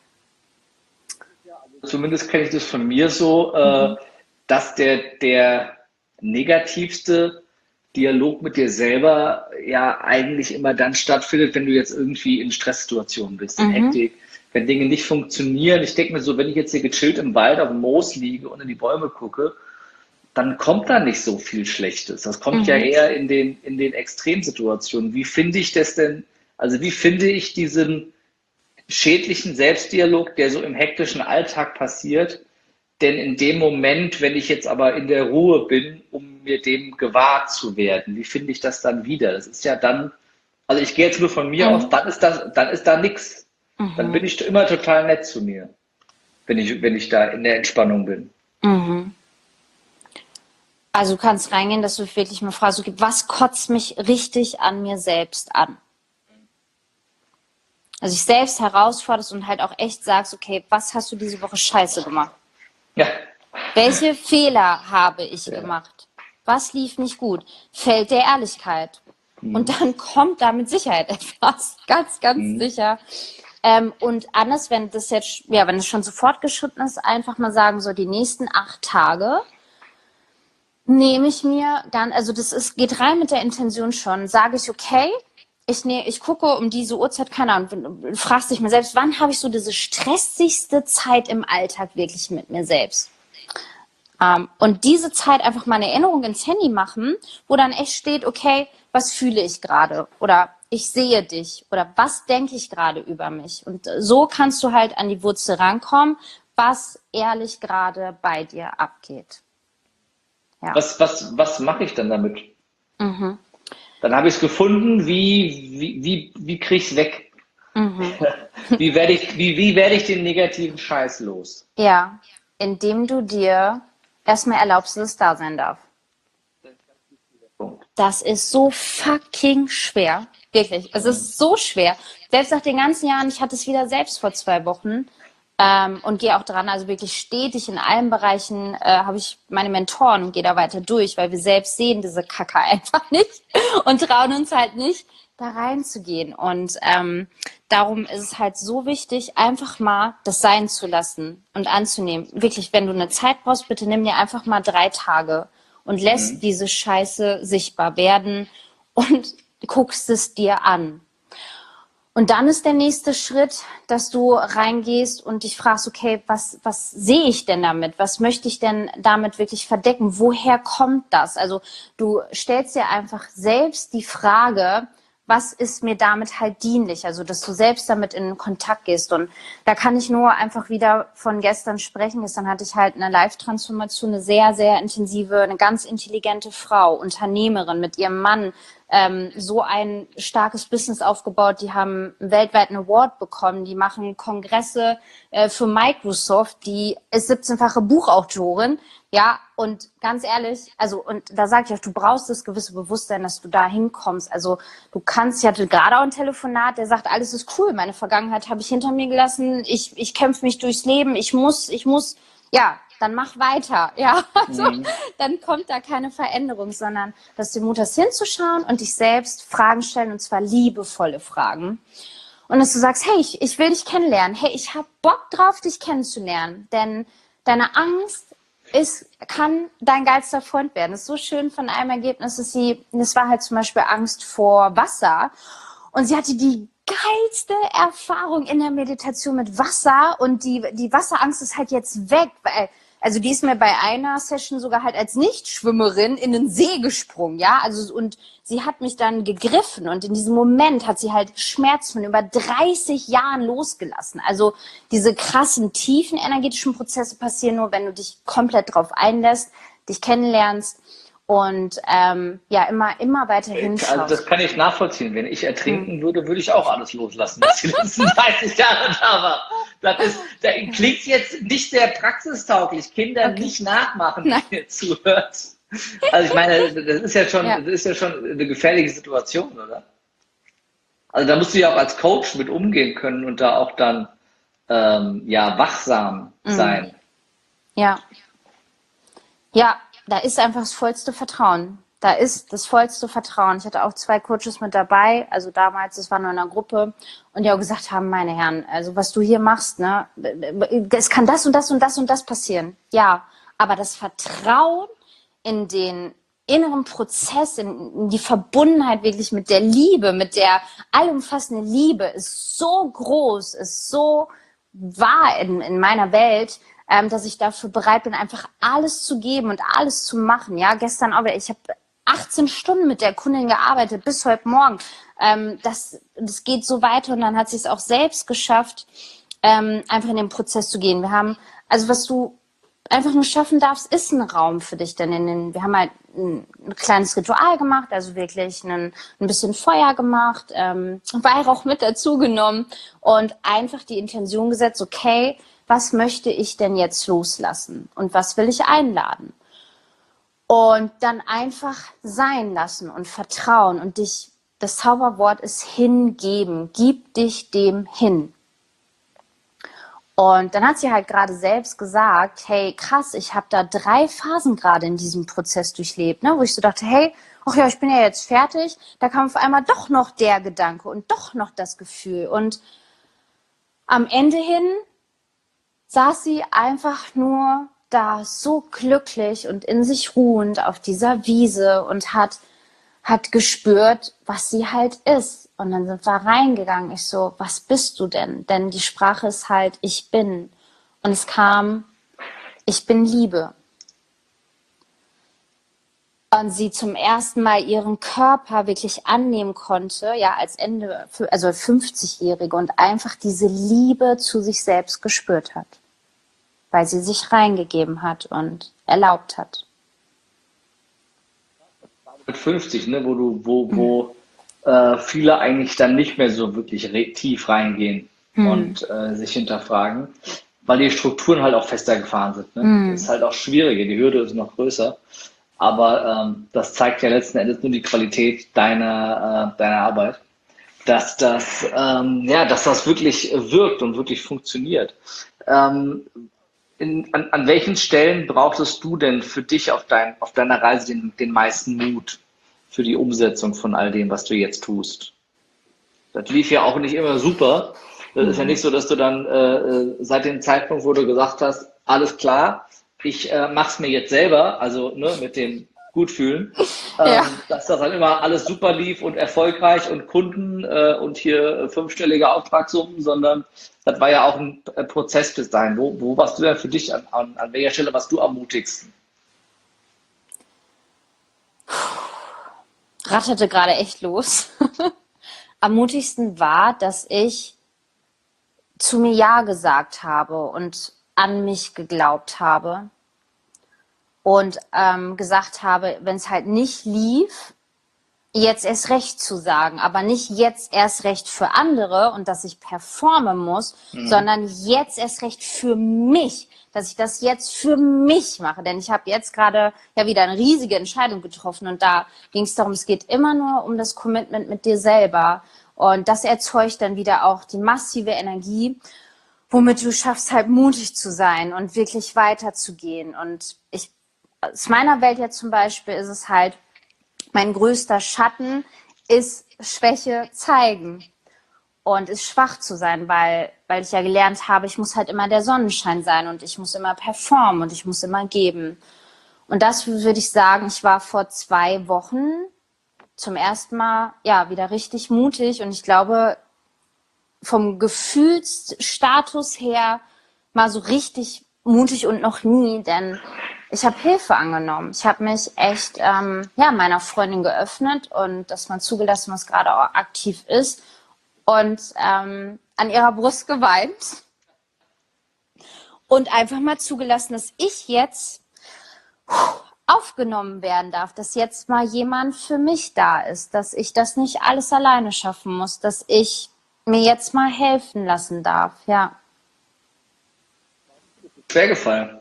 Zumindest kenne ich das von mir so, äh, dass der, der negativste Dialog mit dir selber ja eigentlich immer dann stattfindet, wenn du jetzt irgendwie in Stresssituationen bist, in Mhm. Hektik, wenn Dinge nicht funktionieren. Ich denke mir so, wenn ich jetzt hier gechillt im Wald auf dem Moos liege und in die Bäume gucke, dann kommt da nicht so viel Schlechtes. Das kommt ja Mhm. eher in den, in den Extremsituationen. Wie finde ich das denn, also wie finde ich diesen schädlichen Selbstdialog, der so im hektischen Alltag passiert, denn in dem Moment, wenn ich jetzt aber in der Ruhe bin, um mir dem gewahr zu werden, wie finde ich das dann wieder? Das ist ja dann, also ich gehe jetzt nur von mir aus, Mhm. dann ist das, dann ist da nichts. Dann Mhm. bin ich immer total nett zu mir, wenn ich, wenn ich da in der Entspannung bin. Mhm. Also du kannst reingehen, dass du wirklich mal fragst, okay, was kotzt mich richtig an mir selbst an? Also dich selbst herausforderst und halt auch echt sagst, okay, was hast du diese Woche scheiße gemacht? Ja, Welche Fehler habe ich ja. gemacht? Was lief nicht gut? Fällt der Ehrlichkeit? Und Mhm. dann kommt da mit Sicherheit etwas, ganz, ganz Mhm. sicher. Ähm, und anders, wenn das jetzt, ja, wenn es schon so fortgeschritten ist, einfach mal sagen, so die nächsten acht Tage nehme ich mir dann, also das ist, geht rein mit der Intention schon, sage ich, okay, ich, ne, ich gucke um diese Uhrzeit, keine Ahnung, fragst dich mir selbst, wann habe ich so diese stressigste Zeit im Alltag wirklich mit mir selbst? Ähm, und diese Zeit einfach mal eine Erinnerung ins Handy machen, wo dann echt steht, okay, was fühle ich gerade? Oder ich sehe dich. Oder was denke ich gerade über mich? Und so kannst du halt an die Wurzel rankommen, was ehrlich gerade bei dir abgeht. Ja. Was, was, was mache ich dann damit? Mhm. Dann habe ich es gefunden, wie, wie, wie, wie kriege ich es weg? Mhm. Wie werde ich, wie, wie werde ich den negativen Scheiß los? Ja, indem du dir erstmal erlaubst, dass es da sein darf. Punkt. Das ist so fucking schwer. Wirklich. Es ist so schwer. Selbst nach den ganzen Jahren, ich hatte es wieder selbst vor zwei Wochen ähm, und gehe auch dran, also wirklich stetig in allen Bereichen äh, habe ich meine Mentoren und gehe da weiter durch, weil wir selbst sehen diese Kacke einfach nicht und trauen uns halt nicht, da reinzugehen. Und ähm, darum ist es halt so wichtig, einfach mal das sein zu lassen und anzunehmen. Wirklich, wenn du eine Zeit brauchst, bitte nimm dir einfach mal drei Tage und lässt Mhm. diese Scheiße sichtbar werden und guckst es dir an. Und dann ist der nächste Schritt, dass du reingehst und dich fragst, okay, was, was sehe ich denn damit? Was möchte ich denn damit wirklich verdecken? Woher kommt das? Also du stellst dir einfach selbst die Frage, was ist mir damit halt dienlich? Also, dass du selbst damit in Kontakt gehst. Und da kann ich nur einfach wieder von gestern sprechen. Gestern hatte ich halt eine Live-Transformation, eine sehr, sehr intensive, eine ganz intelligente Frau, Unternehmerin mit ihrem Mann, ähm, so ein starkes Business aufgebaut. Die haben weltweit einen Award bekommen. Die machen Kongresse äh, für Microsoft. Die ist siebzehnfache Buchautorin. Ja, und ganz ehrlich, also, und da sage ich auch, du brauchst das gewisse Bewusstsein, dass du da hinkommst. Also, du kannst, ich hatte gerade auch ein Telefonat, der sagt, alles ist cool, meine Vergangenheit habe ich hinter mir gelassen, ich, ich kämpfe mich durchs Leben, ich muss, ich muss, ja, dann mach weiter, ja, also, Mhm. dann kommt da keine Veränderung, sondern, dass du Mut hast hinzuschauen und dich selbst Fragen stellen, und zwar liebevolle Fragen. Und dass du sagst, hey, ich, ich will dich kennenlernen, hey, ich habe Bock drauf, dich kennenzulernen, denn deine Angst ist, kann dein geilster Freund werden. Das ist so schön von einem Ergebnis, dass sie, das war halt zum Beispiel Angst vor Wasser. Und sie hatte die geilste Erfahrung in der Meditation mit Wasser und die, die Wasserangst ist halt jetzt weg, weil also die ist mir bei einer Session sogar halt als Nichtschwimmerin in den See gesprungen, ja, also und sie hat mich dann gegriffen und in diesem Moment hat sie halt Schmerz von über dreißig Jahren losgelassen. Also diese krassen, tiefen energetischen Prozesse passieren nur, wenn du dich komplett drauf einlässt, dich kennenlernst und ähm, ja, immer, immer weiter hinschaust. Also das kann ich nachvollziehen. Wenn ich ertrinken hm. würde, würde ich auch alles loslassen, was die letzten dreißig Jahre da war. Das ist, da klingt jetzt nicht sehr praxistauglich. Kinder okay. nicht nachmachen, wenn ihr zuhört. Also ich meine, das ist ja schon, ja. das ist ja schon eine gefährliche Situation, oder? Also da musst du ja auch als Coach mit umgehen können und da auch dann ähm, ja wachsam sein. Mhm. Ja. Ja, da ist einfach das vollste Vertrauen. Da ist das vollste Vertrauen. Ich hatte auch zwei Coaches mit dabei, also damals, das war nur in einer Gruppe, und die auch gesagt haben, meine Herren, also was du hier machst, ne, es kann das und das und das und das passieren. Ja, aber das Vertrauen in den inneren Prozess, in, in die Verbundenheit wirklich mit der Liebe, mit der allumfassenden Liebe ist so groß, ist so wahr in, in meiner Welt, ähm, dass ich dafür bereit bin, einfach alles zu geben und alles zu machen. Ja, gestern auch, ich habe achtzehn Stunden mit der Kundin gearbeitet, bis heute Morgen. Ähm, das, das geht so weiter und dann hat sie es auch selbst geschafft, ähm, einfach in den Prozess zu gehen. Wir haben, also was du einfach nur schaffen darfst, ist ein Raum für dich. Denn in den, wir haben halt ein, ein kleines Ritual gemacht, also wirklich einen, ein bisschen Feuer gemacht, ähm, Weihrauch mit dazu genommen und einfach die Intention gesetzt, okay, was möchte ich denn jetzt loslassen und was will ich einladen? Und dann einfach sein lassen und vertrauen und dich, das Zauberwort ist hingeben, gib dich dem hin. Und dann hat sie halt gerade selbst gesagt, hey krass, ich habe da drei Phasen gerade in diesem Prozess durchlebt, ne, wo ich so dachte, hey, ach ja, ich bin ja jetzt fertig, da kam auf einmal doch noch der Gedanke und doch noch das Gefühl. Und am Ende hin saß sie einfach nur da so glücklich und in sich ruhend auf dieser Wiese und hat, hat gespürt, was sie halt ist. Und dann sind wir reingegangen. Ich so, was bist du denn? Denn die Sprache ist halt, ich bin. Und es kam, ich bin Liebe. Und sie zum ersten Mal ihren Körper wirklich annehmen konnte, ja, als Ende, also fünfzigjährige und einfach diese Liebe zu sich selbst gespürt hat. Weil sie sich reingegeben hat und erlaubt hat. Mit fünfzig, ne, wo du, wo, wo mhm. äh, viele eigentlich dann nicht mehr so wirklich re- tief reingehen mhm. und äh, sich hinterfragen, weil die Strukturen halt auch fester gefahren sind. Ne? Mhm. Das ist halt auch schwieriger, die Hürde ist noch größer. Aber ähm, das zeigt ja letzten Endes nur die Qualität deiner, äh, deiner Arbeit, dass das, ähm, ja, dass das wirklich wirkt und wirklich funktioniert. Ähm, In, an, an welchen Stellen brauchtest du denn für dich auf, dein, auf deiner Reise den, den meisten Mut für die Umsetzung von all dem, was du jetzt tust? Das lief ja auch nicht immer super. Das mhm. ist ja nicht so, dass du dann äh, seit dem Zeitpunkt, wo du gesagt hast, alles klar, ich äh, mach's mir jetzt selber, also ne, mit dem Gutfühlen, ähm, ja. dass das dann immer alles super lief und erfolgreich und Kunden äh, und hier fünfstellige Auftragssummen, sondern das war ja auch ein Prozess bis dahin. Wo, wo warst du denn für dich, an, an, an welcher Stelle warst du am mutigsten? Ratterte gerade echt los. Am mutigsten war, dass ich zu mir Ja gesagt habe und an mich geglaubt habe und ähm, gesagt habe, wenn es halt nicht lief, jetzt erst recht zu sagen, aber nicht jetzt erst recht für andere und dass ich performen muss, mhm. sondern jetzt erst recht für mich, dass ich das jetzt für mich mache, denn ich habe jetzt gerade ja wieder eine riesige Entscheidung getroffen und da ging es darum, es geht immer nur um das Commitment mit dir selber und das erzeugt dann wieder auch die massive Energie, womit du schaffst halt mutig zu sein und wirklich weiterzugehen und ich, aus meiner Welt jetzt zum Beispiel ist es halt, mein größter Schatten ist Schwäche zeigen und ist schwach zu sein, weil, weil ich ja gelernt habe, ich muss halt immer der Sonnenschein sein und ich muss immer performen und ich muss immer geben. Und das würde ich sagen, ich war vor zwei Wochen zum ersten Mal ja wieder richtig mutig und ich glaube, vom Gefühlsstatus her mal so richtig mutig und noch nie, denn ich habe Hilfe angenommen. Ich habe mich echt ähm, ja, meiner Freundin geöffnet und das mal zugelassen, was gerade auch aktiv ist und ähm, an ihrer Brust geweint und einfach mal zugelassen, dass ich jetzt aufgenommen werden darf, dass jetzt mal jemand für mich da ist, dass ich das nicht alles alleine schaffen muss, dass ich mir jetzt mal helfen lassen darf, ja. Schwer gefallen.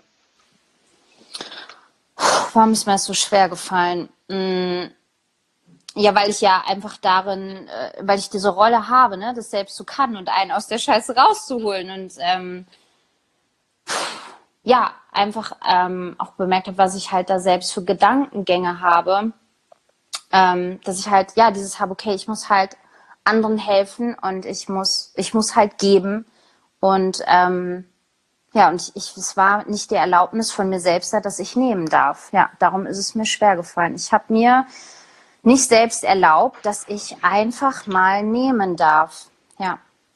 Warum ist mir das so schwer gefallen? Hm, ja, weil ich ja einfach darin, äh, weil ich diese Rolle habe, ne, das selbst zu kann und einen aus der Scheiße rauszuholen und ähm, ja, einfach ähm, auch bemerkt habe, was ich halt da selbst für Gedankengänge habe, ähm, dass ich halt, ja, dieses habe, okay, ich muss halt anderen helfen und ich muss, ich muss halt geben und ähm, ja, und ich, ich, es war nicht die Erlaubnis von mir selbst, dass ich nehmen darf. Ja, darum ist es mir schwer gefallen. Ich habe mir nicht selbst erlaubt, dass ich einfach mal nehmen darf. Ja.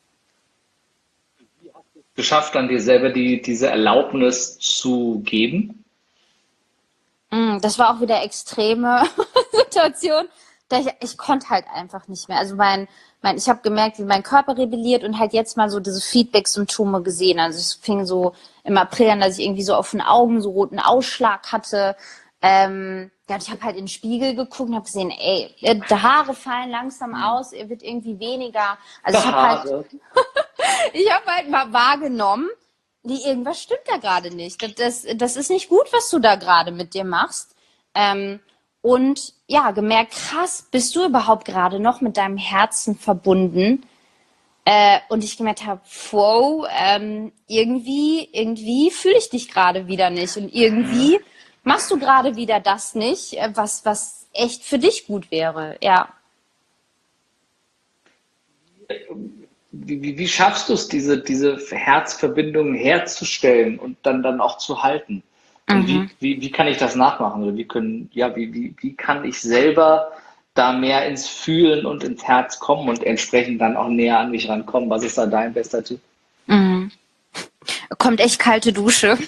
Geschafft, dann dir selber die, diese Erlaubnis zu geben? Mm, Das war auch wieder extreme Situation. Da ich, ich konnte halt einfach nicht mehr. Also mein, mein, ich habe gemerkt, wie mein Körper rebelliert und halt jetzt mal so diese Feedback-Symptome gesehen. Also es fing so im April an, dass ich irgendwie so auf den Augen so roten Ausschlag hatte. Ähm, ja, und ich habe halt in den Spiegel geguckt und habe gesehen, ey, die Haare fallen langsam aus, er wird irgendwie weniger. Also ich habe halt Haare. ich habe halt mal wahrgenommen, nee, irgendwas stimmt da gerade nicht. Das, das, das ist nicht gut, was du da gerade mit dir machst. Ähm, und ja, gemerkt, krass, bist du überhaupt gerade noch mit deinem Herzen verbunden? Äh, und ich gemerkt habe, wow, ähm, irgendwie, irgendwie fühle ich dich gerade wieder nicht. Und irgendwie machst du gerade wieder das nicht, äh, was, was echt für dich gut wäre. Ja. Wie, wie, wie schaffst du es, diese, diese Herzverbindung herzustellen und dann, dann auch zu halten? Und wie, Mhm. wie, wie kann ich das nachmachen? Oder wie können, ja, wie, wie, wie kann ich selber da mehr ins Fühlen und ins Herz kommen und entsprechend dann auch näher an mich rankommen? Was ist da dein bester Tipp? Mhm. Kommt echt kalte Dusche.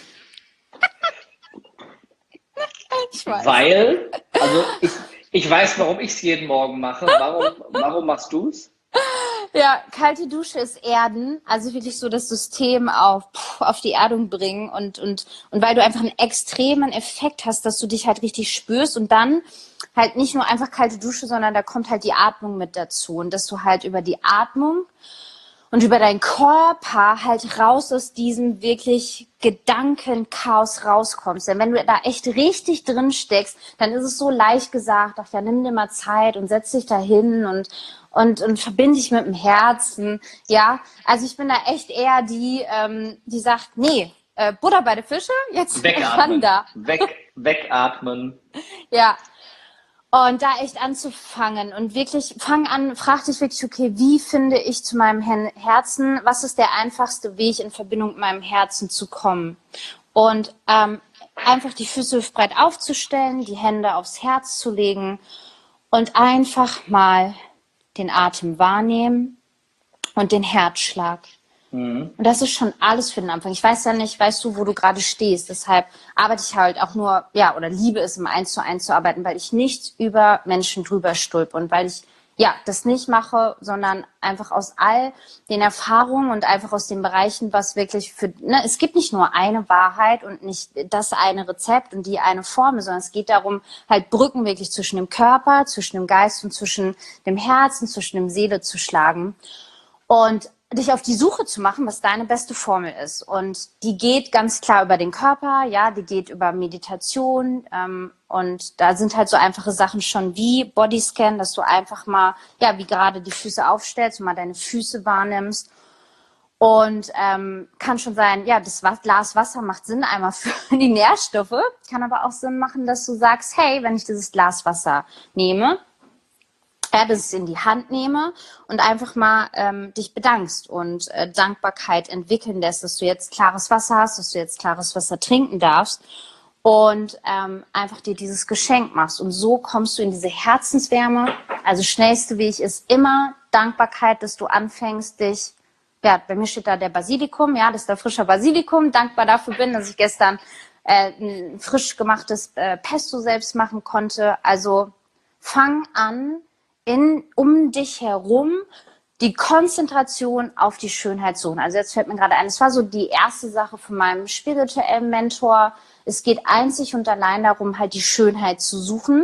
Ich weiß. Weil, also ich, ich weiß, warum ich es jeden Morgen mache. Warum, warum machst du es? Ja, kalte Dusche ist Erden, also wirklich so das System auf, pff, auf die Erdung bringen und, und, und weil du einfach einen extremen Effekt hast, dass du dich halt richtig spürst und dann halt nicht nur einfach kalte Dusche, sondern da kommt halt die Atmung mit dazu und dass du halt über die Atmung und über deinen Körper halt raus aus diesem wirklich Gedankenchaos rauskommst. Denn wenn du da echt richtig drin steckst, dann ist es so leicht gesagt, ach ja, nimm dir mal Zeit und setz dich da hin und, und, und verbinde dich mit dem Herzen. Ja, also ich bin da echt eher die, ähm, die sagt, nee, äh, Butter bei der Fische, jetzt ran Wegatmen. da. Weg, wegatmen. Ja, und da echt anzufangen und wirklich, fang an, frag dich wirklich, okay, wie finde ich zu meinem Herzen, was ist der einfachste Weg, in Verbindung mit meinem Herzen zu kommen? Und ähm, einfach die Füße breit aufzustellen, die Hände aufs Herz zu legen und einfach mal den Atem wahrnehmen und den Herzschlag. Mhm. Und das ist schon alles für den Anfang. Ich weiß ja nicht, weißt du, wo du gerade stehst. Deshalb arbeite ich halt auch nur, ja, oder liebe es, im Eins zu eins zu arbeiten, weil ich nicht über Menschen drüber stülpe und weil ich, ja, das nicht mache, sondern einfach aus all den Erfahrungen und einfach aus den Bereichen, was wirklich für, ne, es gibt nicht nur eine Wahrheit und nicht das eine Rezept und die eine Formel, sondern es geht darum, halt Brücken wirklich zwischen dem Körper, zwischen dem Geist und zwischen dem Herzen, zwischen dem Seele zu schlagen. Und dich auf die Suche zu machen, was deine beste Formel ist. Und die geht ganz klar über den Körper, ja, die geht über Meditation. Ähm, und da sind halt so einfache Sachen schon wie Bodyscan, dass du einfach mal, ja, wie gerade die Füße aufstellst und mal deine Füße wahrnimmst. Und ähm, kann schon sein, ja, das Glas Wasser macht Sinn einmal für die Nährstoffe, kann aber auch Sinn machen, dass du sagst, hey, wenn ich dieses Glas Wasser nehme, ja, dass ich es in die Hand nehme und einfach mal ähm, dich bedankst und äh, Dankbarkeit entwickeln lässt, dass du jetzt klares Wasser hast, dass du jetzt klares Wasser trinken darfst und ähm, einfach dir dieses Geschenk machst. Und so kommst du in diese Herzenswärme. Also schnellste Weg ist immer Dankbarkeit, dass du anfängst, dich ja, bei mir steht da der Basilikum, ja, das ist der frische Basilikum. Dankbar dafür bin, dass ich gestern äh, ein frisch gemachtes äh, Pesto selbst machen konnte. Also fang an, in, um dich herum die Konzentration auf die Schönheit suchen. Also jetzt fällt mir gerade ein, es war so die erste Sache von meinem spirituellen Mentor. Es geht einzig und allein darum, halt die Schönheit zu suchen.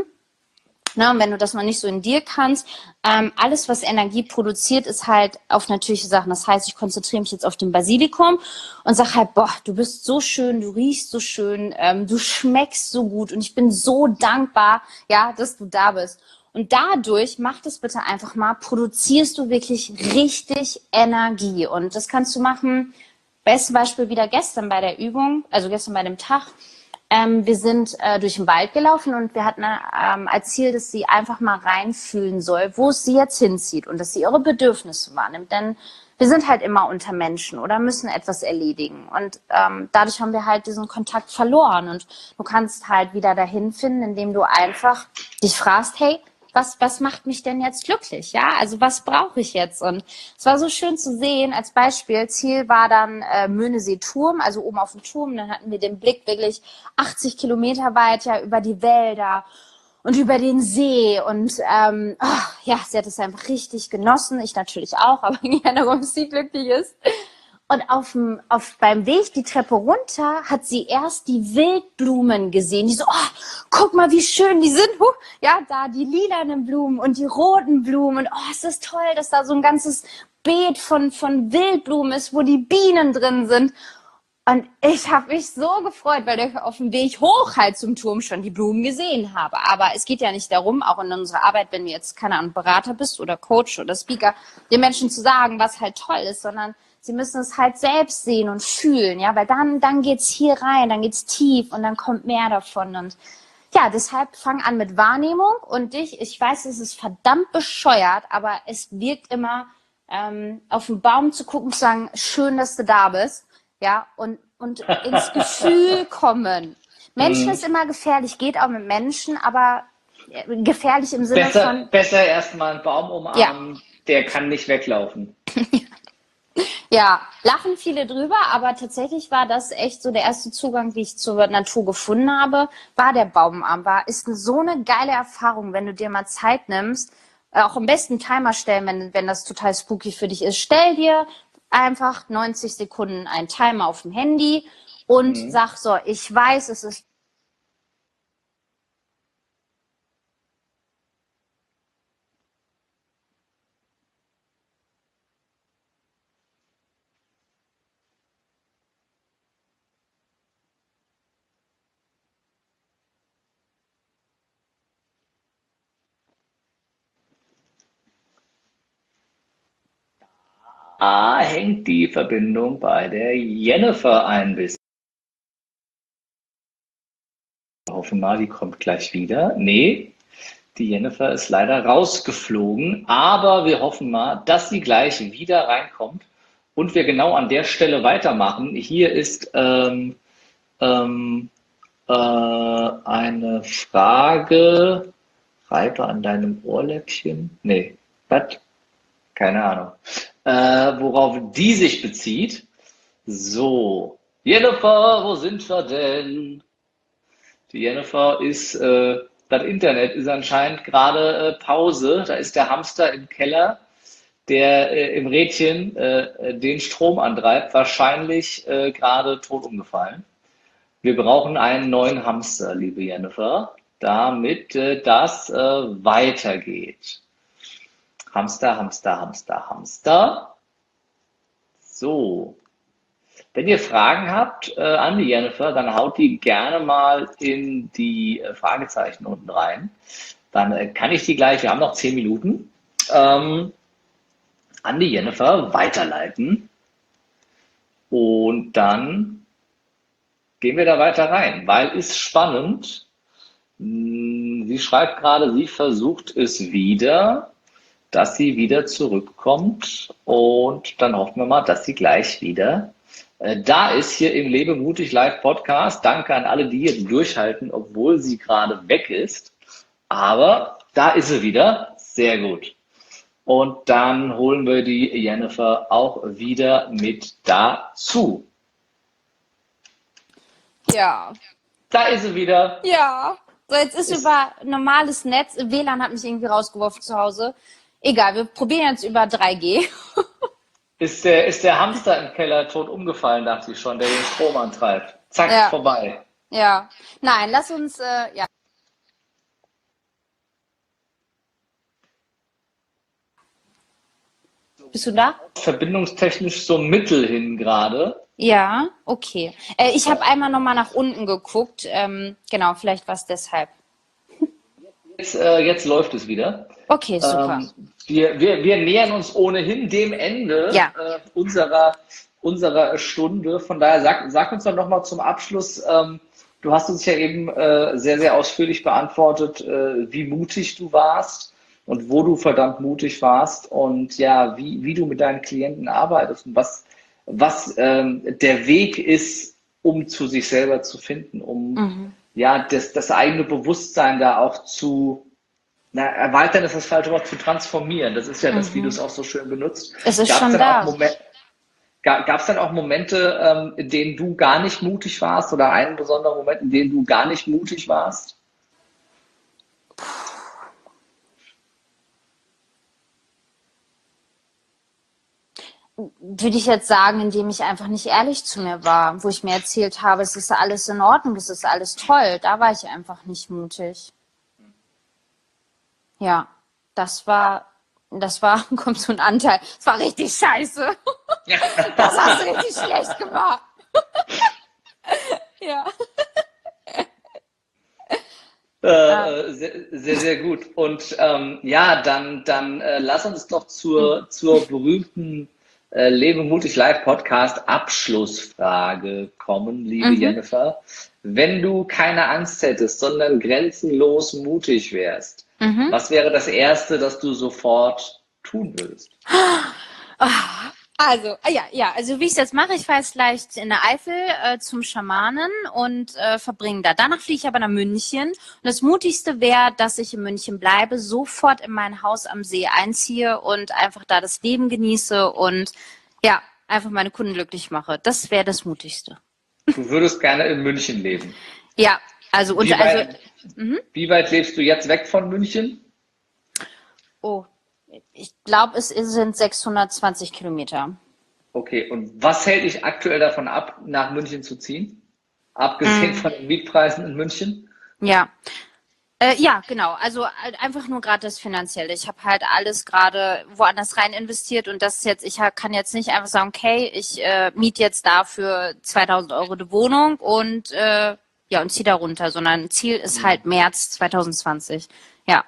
Na, und wenn du das noch nicht so in dir kannst, ähm, alles, was Energie produziert, ist halt auf natürliche Sachen. Das heißt, ich konzentriere mich jetzt auf den Basilikum und sage halt, boah, du bist so schön, du riechst so schön, ähm, du schmeckst so gut und ich bin so dankbar, ja, dass du da bist. Und dadurch, mach das bitte einfach mal, produzierst du wirklich richtig Energie. Und das kannst du machen, bestes Beispiel wieder gestern bei der Übung, also gestern bei dem Tag. Ähm, wir sind äh, durch den Wald gelaufen und wir hatten ähm, als Ziel, dass sie einfach mal reinfühlen soll, wo es sie jetzt hinzieht und dass sie ihre Bedürfnisse wahrnimmt. Denn wir sind halt immer unter Menschen oder müssen etwas erledigen. Und ähm, dadurch haben wir halt diesen Kontakt verloren. Und du kannst halt wieder dahin finden, indem du einfach dich fragst, hey, was, was macht mich denn jetzt glücklich? Ja, also was brauche ich jetzt? Und es war so schön zu sehen, als Beispiel, Ziel war dann äh, Möhnesee-Turm, also oben auf dem Turm, dann hatten wir den Blick wirklich achtzig Kilometer weit ja über die Wälder und über den See und ähm, oh, ja, sie hat es einfach richtig genossen, ich natürlich auch, aber gerne, warum sie glücklich ist. Und auf dem, auf, beim Weg die Treppe runter hat sie erst die Wildblumen gesehen. Die so, oh, guck mal, wie schön die sind. Huh, ja, da die lilanen Blumen und die roten Blumen. Und oh, es ist toll, dass da so ein ganzes Beet von, von Wildblumen ist, wo die Bienen drin sind. Und ich habe mich so gefreut, weil ich auf dem Weg hoch halt zum Turm schon die Blumen gesehen habe. Aber es geht ja nicht darum, auch in unserer Arbeit, wenn du jetzt, keine Ahnung, Berater bist oder Coach oder Speaker, den Menschen zu sagen, was halt toll ist, sondern sie müssen es halt selbst sehen und fühlen, ja, weil dann, dann geht's hier rein, dann geht's tief und dann kommt mehr davon. Und ja, deshalb fang an mit Wahrnehmung und dich, ich weiß, es ist verdammt bescheuert, aber es wirkt immer, ähm, auf den Baum zu gucken, zu sagen, schön, dass du da bist, ja, und, und ins Gefühl kommen. Menschen ist immer gefährlich, geht auch mit Menschen, aber gefährlich im Sinne Besser, von... besser erstmal einen Baum umarmen, ja. Der kann nicht weglaufen. Ja, lachen viele drüber, aber tatsächlich war das echt so der erste Zugang, wie ich zur Natur gefunden habe, war der Baumarm. War, ist so eine geile Erfahrung, wenn du dir mal Zeit nimmst, auch am besten Timer stellen, wenn, wenn das total spooky für dich ist. Stell dir einfach neunzig Sekunden einen Timer auf dem Handy und mhm. sag so, ich weiß, es ist Ah, hängt die Verbindung bei der Jennifer ein bisschen. Wir hoffen mal, die kommt gleich wieder. Nee, die Jennifer ist leider rausgeflogen, aber wir hoffen mal, dass sie gleich wieder reinkommt und wir genau an der Stelle weitermachen. Hier ist ähm, ähm, äh, eine Frage. Reibe an deinem Ohrläppchen? Nee, was? Keine Ahnung. Äh, worauf die sich bezieht. So, Jennifer, wo sind wir denn? Die Jennifer ist, äh, das Internet ist anscheinend gerade äh, Pause. Da ist der Hamster im Keller, der äh, im Rädchen äh, den Strom antreibt, wahrscheinlich äh, gerade tot umgefallen. Wir brauchen einen neuen Hamster, liebe Jennifer, damit äh, das äh, weitergeht. Hamster, Hamster, Hamster, Hamster. So. Wenn ihr Fragen habt äh, an die Jennifer, dann haut die gerne mal in die äh, Fragezeichen unten rein. Dann äh, kann ich die gleich, wir haben noch zehn Minuten, ähm, an die Jennifer weiterleiten. Und dann gehen wir da weiter rein, weil ist spannend. Sie schreibt gerade, sie versucht es wieder, dass sie wieder zurückkommt und dann hoffen wir mal, dass sie gleich wieder äh, da ist, hier im Lebe mutig Live Podcast. Danke an alle, die jetzt durchhalten, obwohl sie gerade weg ist. Aber da ist sie wieder. Sehr gut. Und dann holen wir die Jennifer auch wieder mit dazu. Ja. Da ist sie wieder. Ja. So, jetzt ist, Ist- über normales Netz. W L A N hat mich irgendwie rausgeworfen zu Hause. Egal, wir probieren jetzt über drei G. Ist der, ist der Hamster im Keller tot umgefallen, dachte ich schon, der den Strom antreibt. Zack, Ja. vorbei. Ja. Nein, lass uns, äh, ja. Bist du da? Verbindungstechnisch so mittel hin gerade. Ja, okay. Äh, ich habe einmal nochmal nach unten geguckt. Ähm, genau, vielleicht war es deshalb. Jetzt, äh, jetzt läuft es wieder. Okay, super. Ähm, wir, wir, wir nähern uns ohnehin dem Ende Ja. äh, unserer, unserer Stunde. Von daher sag, sag uns doch nochmal zum Abschluss, ähm, du hast uns ja eben äh, sehr, sehr ausführlich beantwortet, äh, wie mutig du warst und wo du verdammt mutig warst und ja, wie, wie du mit deinen Klienten arbeitest und was, was ähm, der Weg ist, um zu sich selber zu finden, um Mhm. ja, das, das eigene Bewusstsein da auch zu na, erweitern ist das falsche Wort, zu transformieren. Das ist ja das, wie du es auch so schön benutzt. Es ist Gab es schon dann da. auch Momente, gab es dann auch Momente, ähm, in denen du gar nicht mutig warst oder einen besonderen Moment, in dem du gar nicht mutig warst? Würde ich jetzt sagen, indem ich einfach nicht ehrlich zu mir war, wo ich mir erzählt habe, es ist alles in Ordnung, es ist alles toll. Da war ich einfach nicht mutig. Ja, das war, das war, kommt so ein Anteil. Das war richtig scheiße. Das hast du richtig schlecht gemacht. Ja. Äh, sehr, sehr, sehr gut. Und ähm, ja, dann, dann äh, lass uns doch zur, zur berühmten äh, Lebe mutig Live Podcast Abschlussfrage kommen, liebe Mhm. Jennifer. Wenn du keine Angst hättest, sondern grenzenlos mutig wärst, Mhm. was wäre das Erste, das du sofort tun würdest? Also, ah ja, ja, also wie ich es jetzt mache, ich fahre jetzt gleich in der Eifel äh, zum Schamanen und äh, verbringe da. Danach fliege ich aber nach München. Und das Mutigste wäre, dass ich in München bleibe, sofort in mein Haus am See einziehe und einfach da das Leben genieße und ja, einfach meine Kunden glücklich mache. Das wäre das Mutigste. Du würdest gerne in München leben. Ja, also und Wie also, weit, wie weit lebst du jetzt weg von München? oh, ich glaube, es sind sechshundertzwanzig Kilometer. Okay, und was hält dich aktuell davon ab, nach München zu ziehen? Abgesehen von den Mietpreisen in München? Ja. Äh, ja, genau. Also halt einfach nur gerade das Finanzielle. Ich habe halt alles gerade woanders rein investiert und das jetzt, ich ha- kann jetzt nicht einfach sagen, okay, ich äh, miete jetzt dafür zweitausend Euro eine Wohnung und äh, ja und ziehe da runter, sondern Ziel ist halt März zwanzig zwanzig. Ja.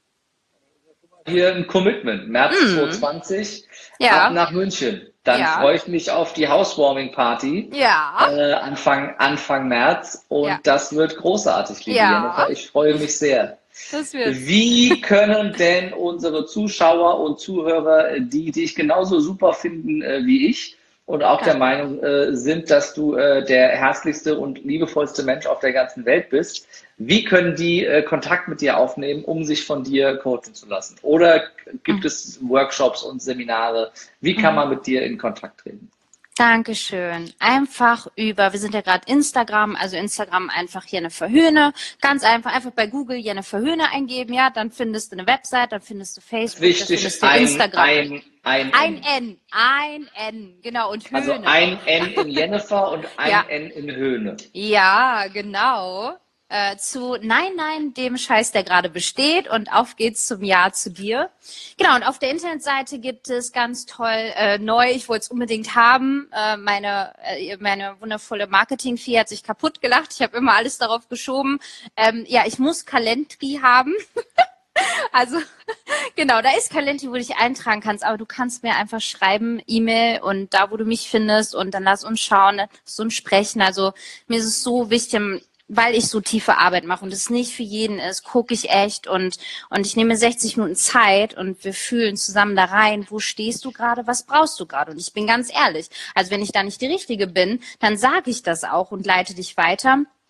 Hier ein Commitment, März zwanzig zwanzig, Ja. ab nach München. Dann Ja. freue ich mich auf die Housewarming-Party Ja. äh, Anfang, Anfang März und Ja. das wird großartig, liebe Ja. Jennifer. Ich freue mich sehr. Das wird. Wie können denn unsere Zuschauer und Zuhörer, die dich genauso super finden äh, wie ich und auch der Meinung äh, sind, dass du äh, der herzlichste und liebevollste Mensch auf der ganzen Welt bist, wie können die äh, Kontakt mit dir aufnehmen, um sich von dir coachen zu lassen? Oder gibt es Workshops und Seminare? Wie kann man mit dir in Kontakt treten? Dankeschön. Einfach über, wir sind ja gerade Instagram, also Instagram einfach Jennifer Höhne. Ganz einfach, einfach bei Google Jennifer Höhne eingeben, ja, dann findest du eine Website, dann findest du Facebook, dann Wichtig, findest du ein, Instagram. ein, ein, Ein N, ein N, genau, und Höhne. Also ein N in Jennifer und ein Ja. N in Höhne. Ja, genau. Äh, zu Nein, nein, dem Scheiß, der gerade besteht. Und auf geht's zum Ja zu dir. Genau, und auf der Internetseite gibt es ganz toll äh, neu, ich wollte es unbedingt haben, äh, meine, äh, meine wundervolle Marketing-Fee hat sich kaputt gelacht. Ich habe immer alles darauf geschoben. Ähm, ja, ich muss Calendly haben. Also, genau, da ist Calendly, wo du dich eintragen kannst, aber du kannst mir einfach schreiben, E-Mail und da, wo du mich findest und dann lass uns schauen, lass uns sprechen. Also, mir ist es so wichtig, weil ich so tiefe Arbeit mache und es nicht für jeden ist, gucke ich echt und, und ich nehme sechzig Minuten Zeit und wir fühlen zusammen da rein, wo stehst du gerade, was brauchst du gerade? Und ich bin ganz ehrlich, also wenn ich da nicht die Richtige bin, dann sage ich das auch und leite dich weiter.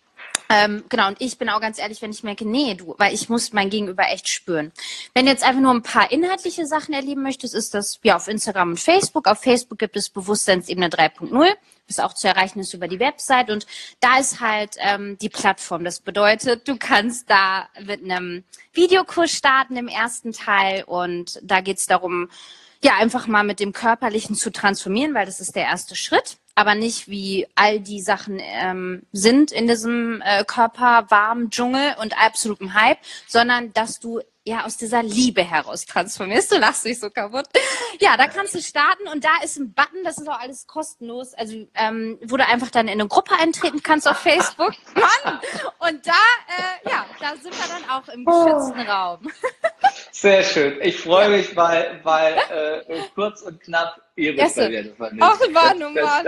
Ähm, genau, und ich bin auch ganz ehrlich, wenn ich merke, nee, du, weil ich muss mein Gegenüber echt spüren. Wenn du jetzt einfach nur ein paar inhaltliche Sachen erleben möchtest, ist das ja auf Instagram und Facebook. Auf Facebook gibt es Bewusstseinsebene drei Punkt null, was auch zu erreichen ist über die Website. Und da ist halt ähm, die Plattform. Das bedeutet, du kannst da mit einem Videokurs starten im ersten Teil und da geht es darum, ja, einfach mal mit dem Körperlichen zu transformieren, weil das ist der erste Schritt. Aber nicht wie all die Sachen ähm, sind in diesem äh, körperwarmen Dschungel und absolutem Hype, sondern dass du ja aus dieser Liebe heraus transformierst. Du lachst dich so kaputt. Ja, da kannst du starten und da ist ein Button, das ist auch alles kostenlos, also ähm, wo du einfach dann in eine Gruppe eintreten kannst auf Facebook. Mann! Und da, äh, ja, da sind wir dann auch im geschützten Raum. Sehr schön. Ich freue mich, weil, weil äh, kurz und knapp irisch bei Jennifer nicht. Ach Mann, oh Mann.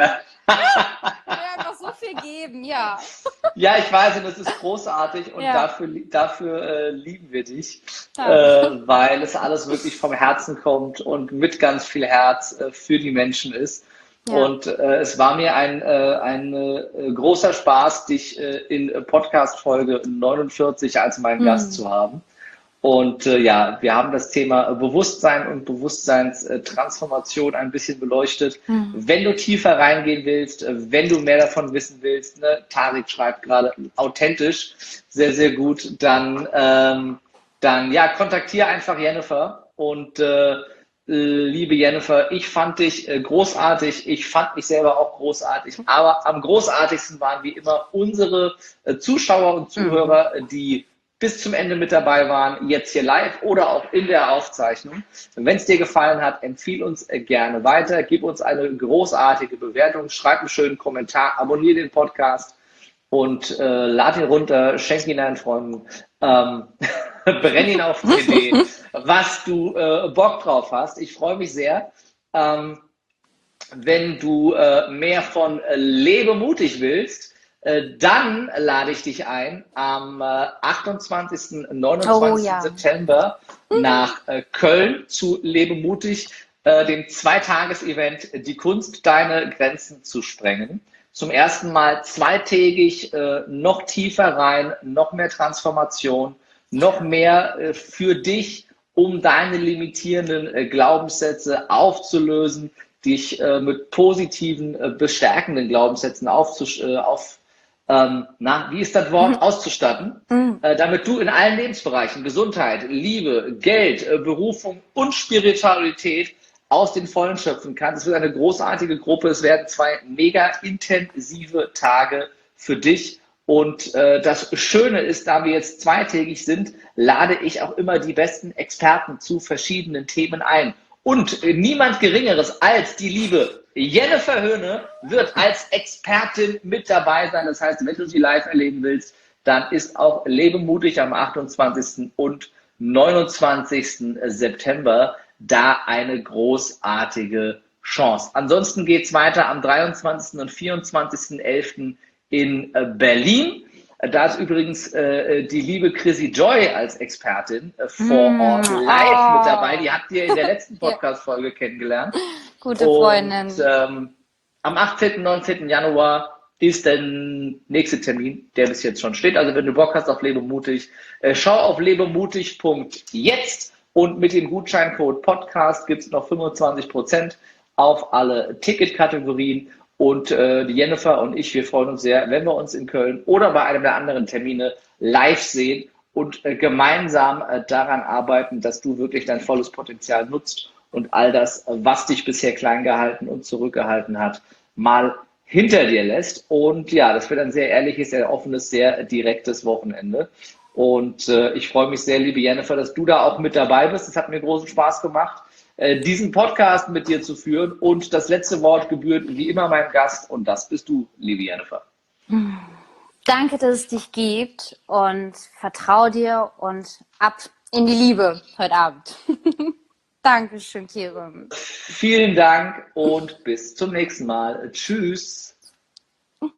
Ich will einfach so viel geben, ja. Ja, ich weiß, und das ist großartig und Ja. dafür, dafür äh, lieben wir dich, Ja. äh, weil es alles wirklich vom Herzen kommt und mit ganz viel Herz äh, für die Menschen ist. Ja. Und äh, es war mir ein, äh, ein äh, großer Spaß, dich äh, in Podcast-Folge neunundvierzig als meinen Mhm. Gast zu haben. Und äh, ja, wir haben das Thema Bewusstsein und Bewusstseinstransformation ein bisschen beleuchtet. Mhm. Wenn du tiefer reingehen willst, äh, wenn du mehr davon wissen willst, ne, Tarek schreibt gerade authentisch, sehr, sehr gut, dann, ähm, dann ja, kontaktiere einfach Jennifer. Und äh, liebe Jennifer, ich fand dich äh, großartig, ich fand mich selber auch großartig, aber am großartigsten waren wie immer unsere äh, Zuschauer und Zuhörer, mhm. die bis zum Ende mit dabei waren, jetzt hier live oder auch in der Aufzeichnung. Wenn es dir gefallen hat, empfiehl uns gerne weiter, gib uns eine großartige Bewertung, schreib einen schönen Kommentar, abonniere den Podcast und äh, lad ihn runter, schenk ihn deinen Freunden, ähm, brenn ihn auf C D, was du äh, Bock drauf hast. Ich freue mich sehr. Ähm, wenn du äh, mehr von äh, Lebe mutig willst, dann lade ich dich ein am achtundzwanzigsten, neunundzwanzigsten Oh, ja. September nach Köln zu Lebe mutig, dem Zweitages-Event Die Kunst, deine Grenzen zu sprengen. Zum ersten Mal zweitägig, noch tiefer rein, noch mehr Transformation, noch mehr für dich, um deine limitierenden Glaubenssätze aufzulösen, dich mit positiven, bestärkenden Glaubenssätzen aufzusch- auf Ähm, na, wie ist das Wort? Mhm. Auszustatten, mhm. äh, damit du in allen Lebensbereichen Gesundheit, Liebe, Geld, äh, Berufung und Spiritualität aus den Vollen schöpfen kannst. Es wird eine großartige Gruppe. Es werden zwei mega intensive Tage für dich. Und äh, das Schöne ist, da wir jetzt zweitägig sind, lade ich auch immer die besten Experten zu verschiedenen Themen ein. Und äh, niemand Geringeres als die liebe Jennifer Höhne wird als Expertin mit dabei sein. Das heißt, wenn du sie live erleben willst, dann ist auch Lebe mutig am achtundzwanzigsten und neunundzwanzigsten September da eine großartige Chance. Ansonsten geht es weiter am dreiundzwanzigsten und vierundzwanzigsten elften in Berlin. Da ist übrigens äh, die liebe Chrissy Joy als Expertin äh, vor mm, Ort live oh. mit dabei. Die habt ihr in der letzten Podcast-Folge kennengelernt. Gute Freundin. Und ähm, am achtzehnten, neunzehnten Januar ist der nächste Termin, der bis jetzt schon steht. Also wenn du Bock hast auf Lebe mutig, äh, schau auf lebemutig punkt jetzt und mit dem Gutscheincode Podcast gibt es noch fünfundzwanzig Prozent auf alle Ticketkategorien. Und äh, die Jennifer und ich, wir freuen uns sehr, wenn wir uns in Köln oder bei einem der anderen Termine live sehen und äh, gemeinsam äh, daran arbeiten, dass du wirklich dein volles Potenzial nutzt und all das, was dich bisher klein gehalten und zurückgehalten hat, mal hinter dir lässt. Und ja, das wird ein sehr ehrliches, sehr offenes, sehr direktes Wochenende. Und äh, ich freue mich sehr, liebe Jennifer, dass du da auch mit dabei bist. Es hat mir großen Spaß gemacht, äh, diesen Podcast mit dir zu führen. Und das letzte Wort gebührt wie immer meinem Gast. Und das bist du, liebe Jennifer. Danke, dass es dich gibt. Und vertrau dir und ab in die Liebe heute Abend. Dankeschön, Kerem. Vielen Dank und bis zum nächsten Mal. Tschüss.